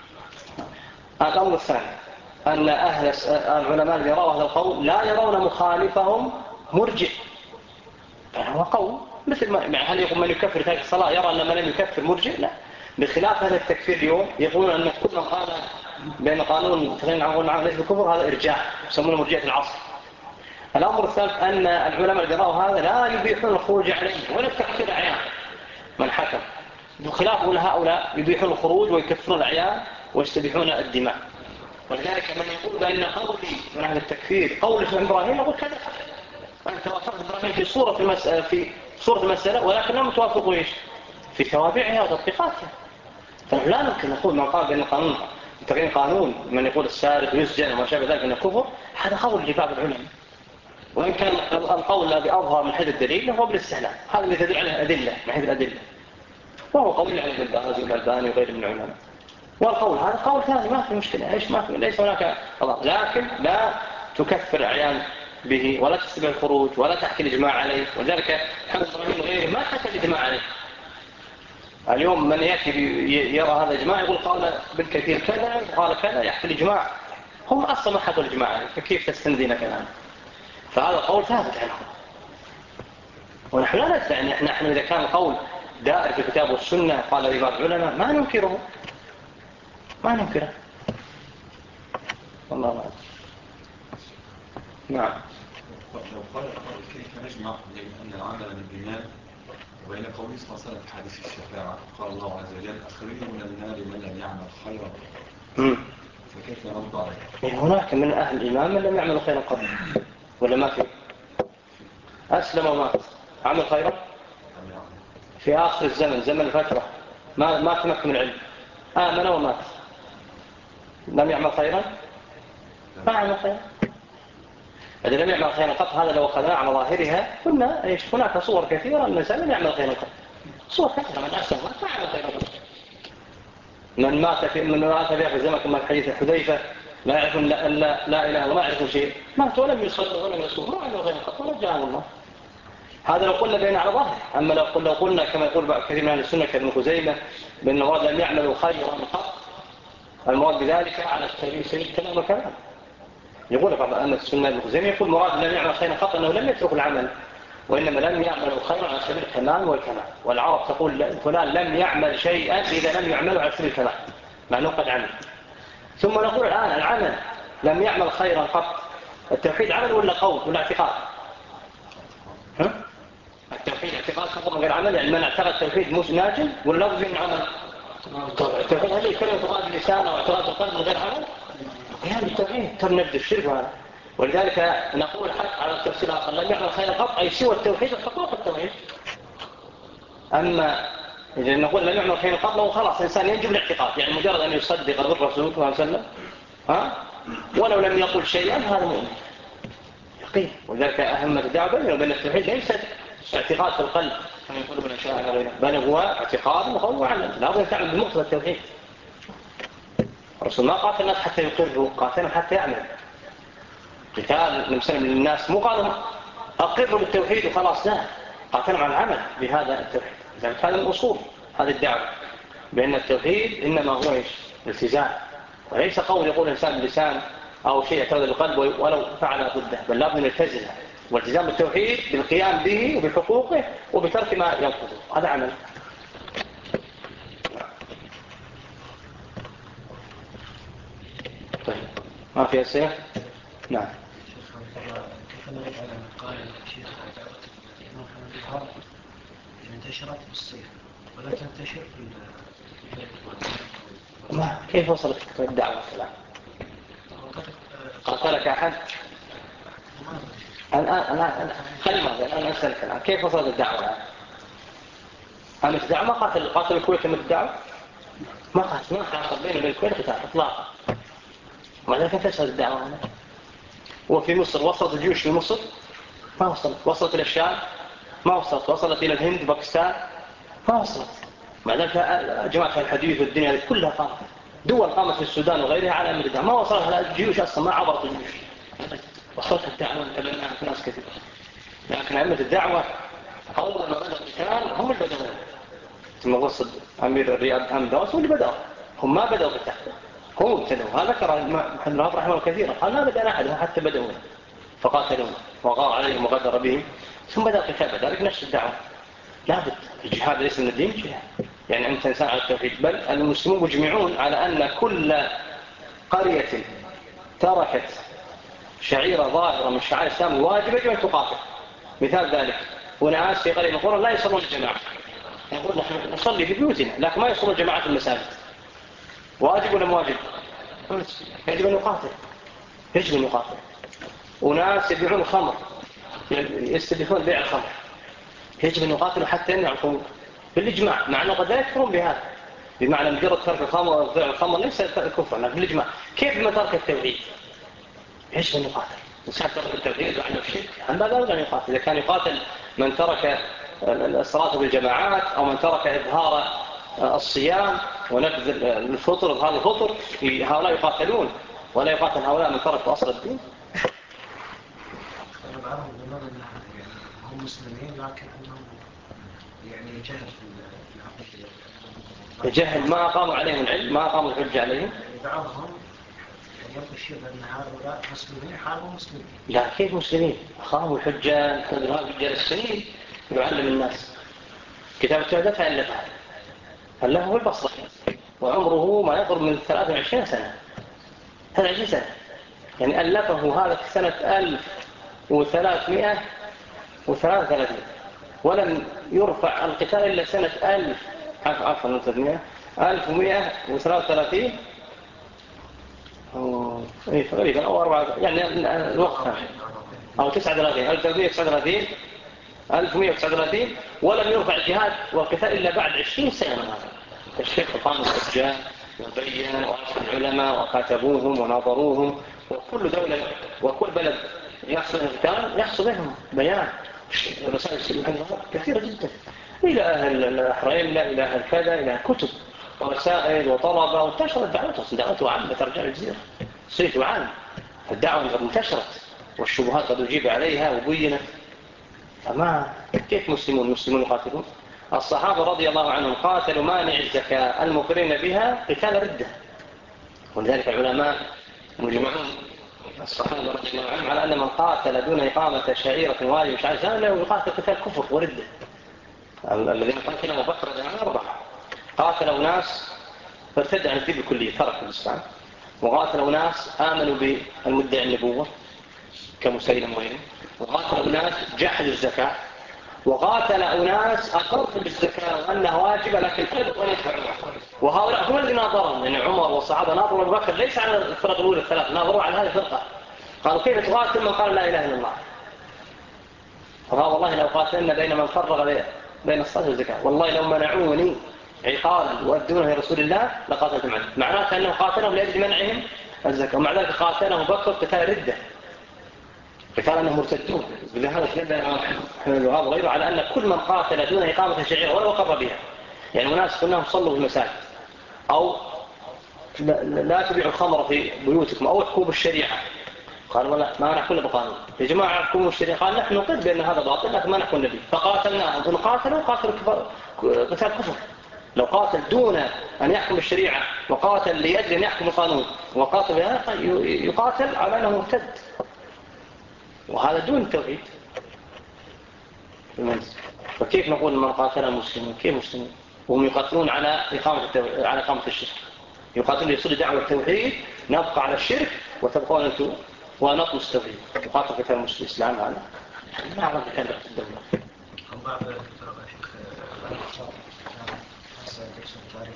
الأمر الثاني أن أهل العلماء اللي يرون هذا القول لا يرون مخالفهم مرجئ، فهو قول مثل ما هل يقول من يكفر تارك الصلاة يرى أن من لم يكفر مرجئ؟ لا. بخلاف هذا التكفير اليوم يقولون أن كل من قال بأن قانون تغيير عن العام ليس بالكفر هذا إرجاع، يسمونه مرجئة العصر. الأمر الثالث أن العلماء اللي يرون هذا لا يبيحون الخروج عليه ولا التكفير الأعيان من حكم، بخلاف هؤلاء يبيحون الخروج ويكفرون الأعيان ويستبيحون الدماء. ولذلك من يقول بأن قولي من أهل التكفير قول ابن إبراهيم يقول كذا، أنت وافقت إبراهيم في صورة المسألة في صورة المسألة ولكن لم توافقوا إيش في توابعها وتطبيقاتها. فنحن لا نمكن نقول من قال بأن قانون تغيير قانون من يقول السارق يسجن وما شابه ذلك من الكفر، هذا قول لبعض العلماء، وإن كان القول الذي أظهر من حيث الدليل هو بالاستهلاك، هذا اللي تدل عليه أدلة من حيث الأدلة، وهو قول على ابن باز والألباني وغير من العلماء. والقول هذا قول ثاني ما في مشكلة، إيش ما في ليس هناك قضاء، لكن لا تكفر أعيان به ولا تستبيح الخروج ولا تحكي الإجماع عليه. ولذلك محمد إبراهيم وغيره ما حكى الإجماع عليه. اليوم من يأتي يرى هذا الإجماع يقول قال بالكثير كذا وقال كذا يحكي الإجماع، هم أصلا ما حكوا الإجماع عليه، فكيف تستندين كلامه؟ فهذا قول ثابت عنه، ونحن لا ندعي نحن, نحن إذا كان القول دائر في الكتاب والسنة قال لبعض العلماء ما ننكره ما ننكره والله أعلم. نعم. لو قال كيف نجمع بين أن العمل بالإيمان وبين قوله صلى الله عليه وسلم في حديث الشفاعة قال الله عز وجل أخرجوا من النار من لم يعمل خيرا، فكيف نرد عليه؟ هناك من أهل الإيمان من لم يعمل خيرا قبل ولا ما في؟ أسلم ومات عمل خيرا في آخر الزمن زمن الفترة ما ما تمكن من العلم آمن ومات لم يعمل خيرا ما عمل خيرا. إذا لم يعمل خيرا قط هذا لو أخذنا على ظاهرها قلنا إيش هناك صور كثيرة أن الإنسان لم يعمل خيرا قط، صور كثيرة من أسلم ما عمل خيرا قط. من مات في من مات في زمن كما حديث حذيفة لا يعرفون لا لا لا إله وما يعرفون شيء مات ولم يصلي ولم يصوم ما عمل خيرا قط ونجاه الله. هذا لو قلنا بين على ظاهر. أما لو قلنا, لو قلنا كما يقول كثير من أهل السنة كابن خزيمة بأن المراد لم يعملوا خيرا قط، المراد بذلك على السبيل سبيل الكلام والكلام. يقول بعض أئمة السنة ابن خزيمة يقول مراد لم يعمل خيرا قط أنه لم يترك العمل، وإنما لم يعملوا خيرا على سبيل الكمال والكمال. والعرب تقول فلان لم يعمل شيئا إذا لم يعمله على سبيل الكمال مع أنه قد عمل. ثم نقول الآن العمل لم يعمل خيرا قط، التوحيد عمل ولا قول ولا اعتقاد؟ ها؟ التوحيد اعتقاد خطأ من غير عمل، يعني من اعتقد التوحيد مش ناجل واللفظ من عمل. التوحيد هذه كلمة اعتقاد اللسان أو اعتقاد القلب من غير عمل، يعني التوحيد تم نبذ الشرك هذا. ولذلك نقول حق على التفسير الآخر لم يعمل خيرا قط أي سوى التوحيد وحقوق التوحيد. أما إذا نقول لم يعمل خيرا قط لو خلاص إنسان ينجب الاعتقاد، يعني مجرد أن يصدق بالرسول صلى الله عليه وسلم ها ولو لم يقل شيئا هذا مؤمن يقين. ولذلك أهم الدعوة بينه وبين التوحيد ليست اعتقاد في القلب كما يقول ابن الشاعر بل هو اعتقاد وقول وعمل، لا بد أن تعمل بمقتضى التوحيد. الرسول ما قاتل الناس حتى يقروا، قاتلهم حتى يعمل. قتال نمسلم للناس مو قالوا أقر بالتوحيد وخلاص، لا، قاتلهم على العمل بهذا التوحيد. هذا من أصول هذه الدعوة، بأن التوحيد إنما هو إيش؟ التزام، وليس قول يقول الإنسان باللسان أو شيء يعترض القلب ولو فعل ضده، بل لابد من التزامه، والتزام بالتوحيد بالقيام به وبحقوقه وبترك ما ينقضه، هذا عمل. طيب، ما في أسئلة؟ نعم. كيف نرد على من قال الشيخ دعوة الإمام محمد الوهاب انتشرت بالصيف ولا تنتشر في ما كيف وصلت الدعوة الآن؟ قاتلك أحد؟ الآن أنا خلينا أنا أسألك الآن كيف وصلت الدعوة الآن؟ أنا الدعوة ما قاتل قاتل الكويت من الدعوة؟ ما قاتل ما حصل بين وبين الكويت قتال إطلاقا. ولكن انتشرت الدعوة هنا. وفي مصر وصلت الجيوش في مصر؟ ما وصلت. وصلت إلى الشام؟ ما وصلت. وصلت إلى الهند باكستان؟ ما وصلت. مع ذلك جماعة الحديث والدنيا كلها قامت. دول قامت في السودان وغيرها على أمر الدعوة، ما وصلت على الجيوش أصلا، ما عبرت الجيوش. وصلت الدعوة تبناها في ناس كثير. لكن أئمة الدعوة أول ما بدأ القتال هم اللي بدأوا. ثم وصل أمير الرياض حمداس واللي بدأوا. هم ما بدأوا بالتحت. هم ابتدوا. هذا ذكر محمد الوهاب رحمه الله كثيرا، قال ما بدأنا أحد حتى بدأوا فقاتلون وغار عليهم وغدر بهم، ثم بدأ القتال. ذلك نفس الدعوة. لابد الجهاد ليس من الدين جهاد، يعني أنت إنسان على التوحيد. بل المسلمون مجمعون على أن كل قرية تركت شعيرة ظاهرة من شعائر الإسلام واجب يجب أن تقاتل. مثال ذلك وناس في قرية القرى لا يصلون الجماعة، يقول نحن نصلي في بيوتنا لكن ما يصلون الجماعة في المساجد. واجب ولا واجب؟ يجب أن يقاتل، يجب أن يقاتل. وناس يبيعون الخمر، يستبيحون بيع الخمر، يجب أن يقاتلوا حتى يمنعوا الخمر بالإجماع، مع أنه قد لا يكفرون بهذا، بمعنى مجرد ترك الخمر وبيع الخمر ليس كفرا، لكن بالإجماع. كيف ما ترك التوحيد؟ يجب أن يقاتل. إنسان ترك التوحيد وعنه الشرك، عن بعد أن يقاتل. إذا كان يقاتل من ترك الصلاة بالجماعات أو من ترك إظهار الصيام ونبذ الفطر إظهار الفطر، هؤلاء يقاتلون، ولا يقاتل هؤلاء من ترك أصل الدين. أنا بعرفهم بمعنى يعني هم مسلمين لكن عندهم يعني جهل في العقيدة، جهل ما أقاموا عليهم العلم، ما أقاموا الحجة عليهم. بعضهم يبقى الشيء أن هؤلاء مسلمين حاربوا مسلمين. لا، كيف مسلمين؟ أقاموا الحجة رجال السنين يعلم الناس. كتاب التوحيد فألفها ألفه هو البصري، وعمره ما يقرب من ثلاثة وعشرين سنة، ثلاثة وعشرين سنة، يعني ألفه هذا في سنة ألف وثلاثمائة وثلاثة وثلاثين، ولم يرفع القتال إلا سنة ألف عفوا ثلاثمائة ألف ومائة وثلاثة وثلاثين أو إيه تقريبا أو أربعة، يعني الوقت أو تسعة وثلاثين ألف وثلاثمائة وتسعة وثلاثين ألف ومائة وتسعة وثلاثين، ولم يرفع الجهاد والقتال إلا بعد عشرين سنة من هذا. الشيخ قام الحجاج وبين وأرسل العلماء وكاتبوهم وناظروهم، وكل دولة وكل بلد يحصل القتال يحصل لهم بيان رسائل السلمية كثيرة جدا إلى أهل الأحرام، إلى أهل كذا، إلى كتب ورسائل وطلبة، وانتشرت دعوته. دعوته عامة ترجع الجزيرة، صيته عام. الدعوة انتشرت والشبهات قد أجيب عليها وبينت. فما كيف مسلمون مسلمون يقاتلون؟ الصحابة رضي الله عنهم قاتلوا مانع الزكاة المقرين بها قتال ردة. ولذلك العلماء مجمعون الصحابة رضي الله عنهم على أن من قاتل دون إقامة شعيرة واجب شعيرة لا يقاتل قتال كفر وردة. الذين قاتلوا أبو بكر رضي الله عنه أربعة، قاتلوا ناس فارتد عن الدين بكلية ترك الإسلام، وقاتلوا ناس آمنوا بالمدعي النبوة كمسيلم وغيره، وقاتلوا ناس جحدوا الزكاة، وقاتل أناس أقروا بالزكاة وأنها واجبة لكن أبوا أن يدفعوها. وهؤلاء هم الذين ناظرهم، يعني عمر والصحابة ناظروا أبو بكر ليس على الفرق الأولى الثلاث، ناظروا على هذه الفرقة. قالوا كيف تقاتل من قال لا إله إلا الله؟ قال والله لو قاتلنا بين من فرغ بين الصلاة والزكاة، والله لو منعوني عقالا وأدونه لرسول الله لقاتلتم عنه. معناه أنه قاتلهم لأجل منعهم الزكاة، ومع ذلك قاتلهم بكر قتال ردة، قتال أنهم مرتدون. بهذا تنبه محمد الوهاب وغيره على أن كل من قاتل دون إقامة شعيرة ولو أقر بها، يعني الناس كلهم صلوا في المساجد، أو لا تبيعوا الخمر في بيوتكم، أو احكموا بالشريعة، قال ولا ما نحكم بقانون. يا جماعة حكموا الشريعة. قال نحن نقر بأن هذا باطل لكن ما نحكم به. فقاتلناه. إن قاتلوا قاتلوا قتال كفر. لو قاتل دون أن يحكم الشريعة وقاتل لأجل أن يحكم القانون وقاتل بها يقاتل على أنه مرتد، وهذا دون التوحيد. فكيف نقول من قاتل المسلمين؟ كيف مسلمين وهم يقاتلون على إقامة على إقامة الشرك؟ يقاتلون يصل دعوة التوحيد، نبقى على الشرك وتبقون أنتم ونطمس التوحيد. يقاتل قتال المسلمين الإسلام هذا ما أعرف كان في الدولة. بعض الفترة شيخ خاصة درس التاريخ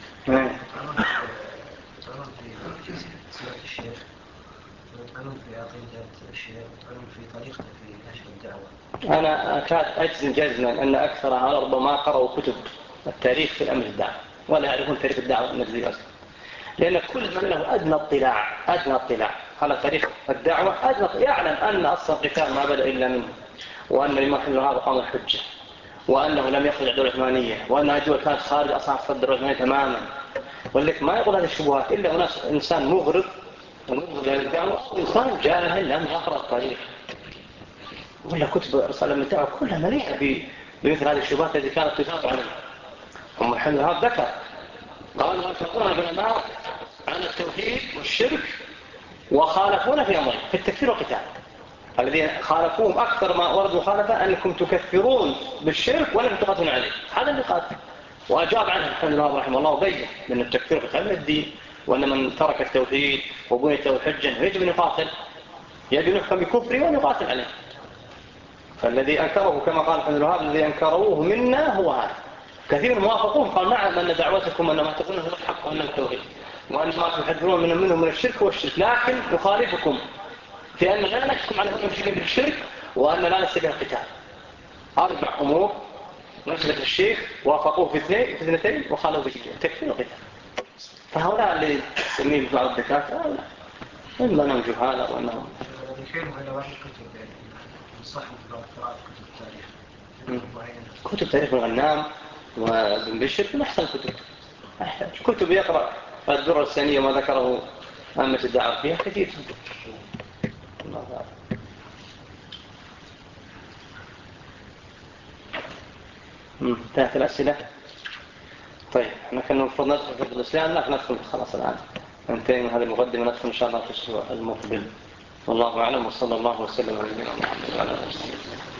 تعلم في سيرة الشيخ، تعلم في عقيدة الشيخ، تعلم في طريقته في نشر الدعوة. أنا أكاد أجزم جزما أن أكثرها ربما قرأوا كتب التاريخ في الأمر الدعوة ولا يعرفون تاريخ الدعوة النجدي أصلا، لأن كل من له أدنى اطلاع أدنى اطلاع على تاريخ الدعوة أدنى يعلم أن أصلا القتال ما بدأ إلا منه، وأن لما حل هذا قام الحجة، وأنه لم يخرج الدولة العثمانية، وأن الدول كانت خارج أصلا صد الدولة العثمانية تماما. ولذلك ما يقول هذه الشبهات إلا أناس إنسان مغرض ومغرض لهذه الدعوة، إنسان جاهل لم يقرأ التاريخ. ولا كتب رسالة من الدعوة كلها مليئة بمثل هذه الشبهات التي كانت تثار عليها. هم الحل هذا ذكر قالوا يفرقون العلماء عن التوحيد والشرك وخالفون في أمرين في التكفير والقتال. الذين خالفوهم أكثر ما ورد مخالفة أنكم تكفرون بالشرك ولم تقاتلون عليه، هذا اللي قاتل. وأجاب عنه الحمد لله رحمه الله وبين أن التكفير والقتال من الدين، وأن من ترك التوحيد وبنيت له حجا يجب أن يقاتل، يجب أن يحكم بكفره وأن يقاتل عليه. فالذي أنكره كما قال الحمد لله الذي أنكروه منا هو هذا. كثير موافقون قال نعم أن دعوتكم أن ما تقولون هو الحق وأن التوحيد وأن ما تحذرون منه منه من الشرك والشرك، لكن نخالفكم في أن لا نحكم على المشركين بالشرك وأن لا نستجيب القتال. أربع أمور نسبة الشيخ وافقوه في اثنين في اثنتين وخالوا بالشرك تكفير القتال. فهؤلاء اللي يسميهم بعض الدكاترة إما أنهم جهالة وأنهم كتب تاريخ الغنام وابن بشر من أحسن كتب. أحسن كتب يقرأ الدرة الثانية ما ذكره أمة الدعوة فيها كثير. انتهت الأسئلة. طيب احنا كنا المفروض ندخل في الإسلام، لا ندخل خلاص الآن انتهينا من هذه المقدمة، ندخل إن شاء الله في الأسبوع المقبل. والله أعلم وصلى الله وسلم على نبينا محمد وعلى آله وصحبه.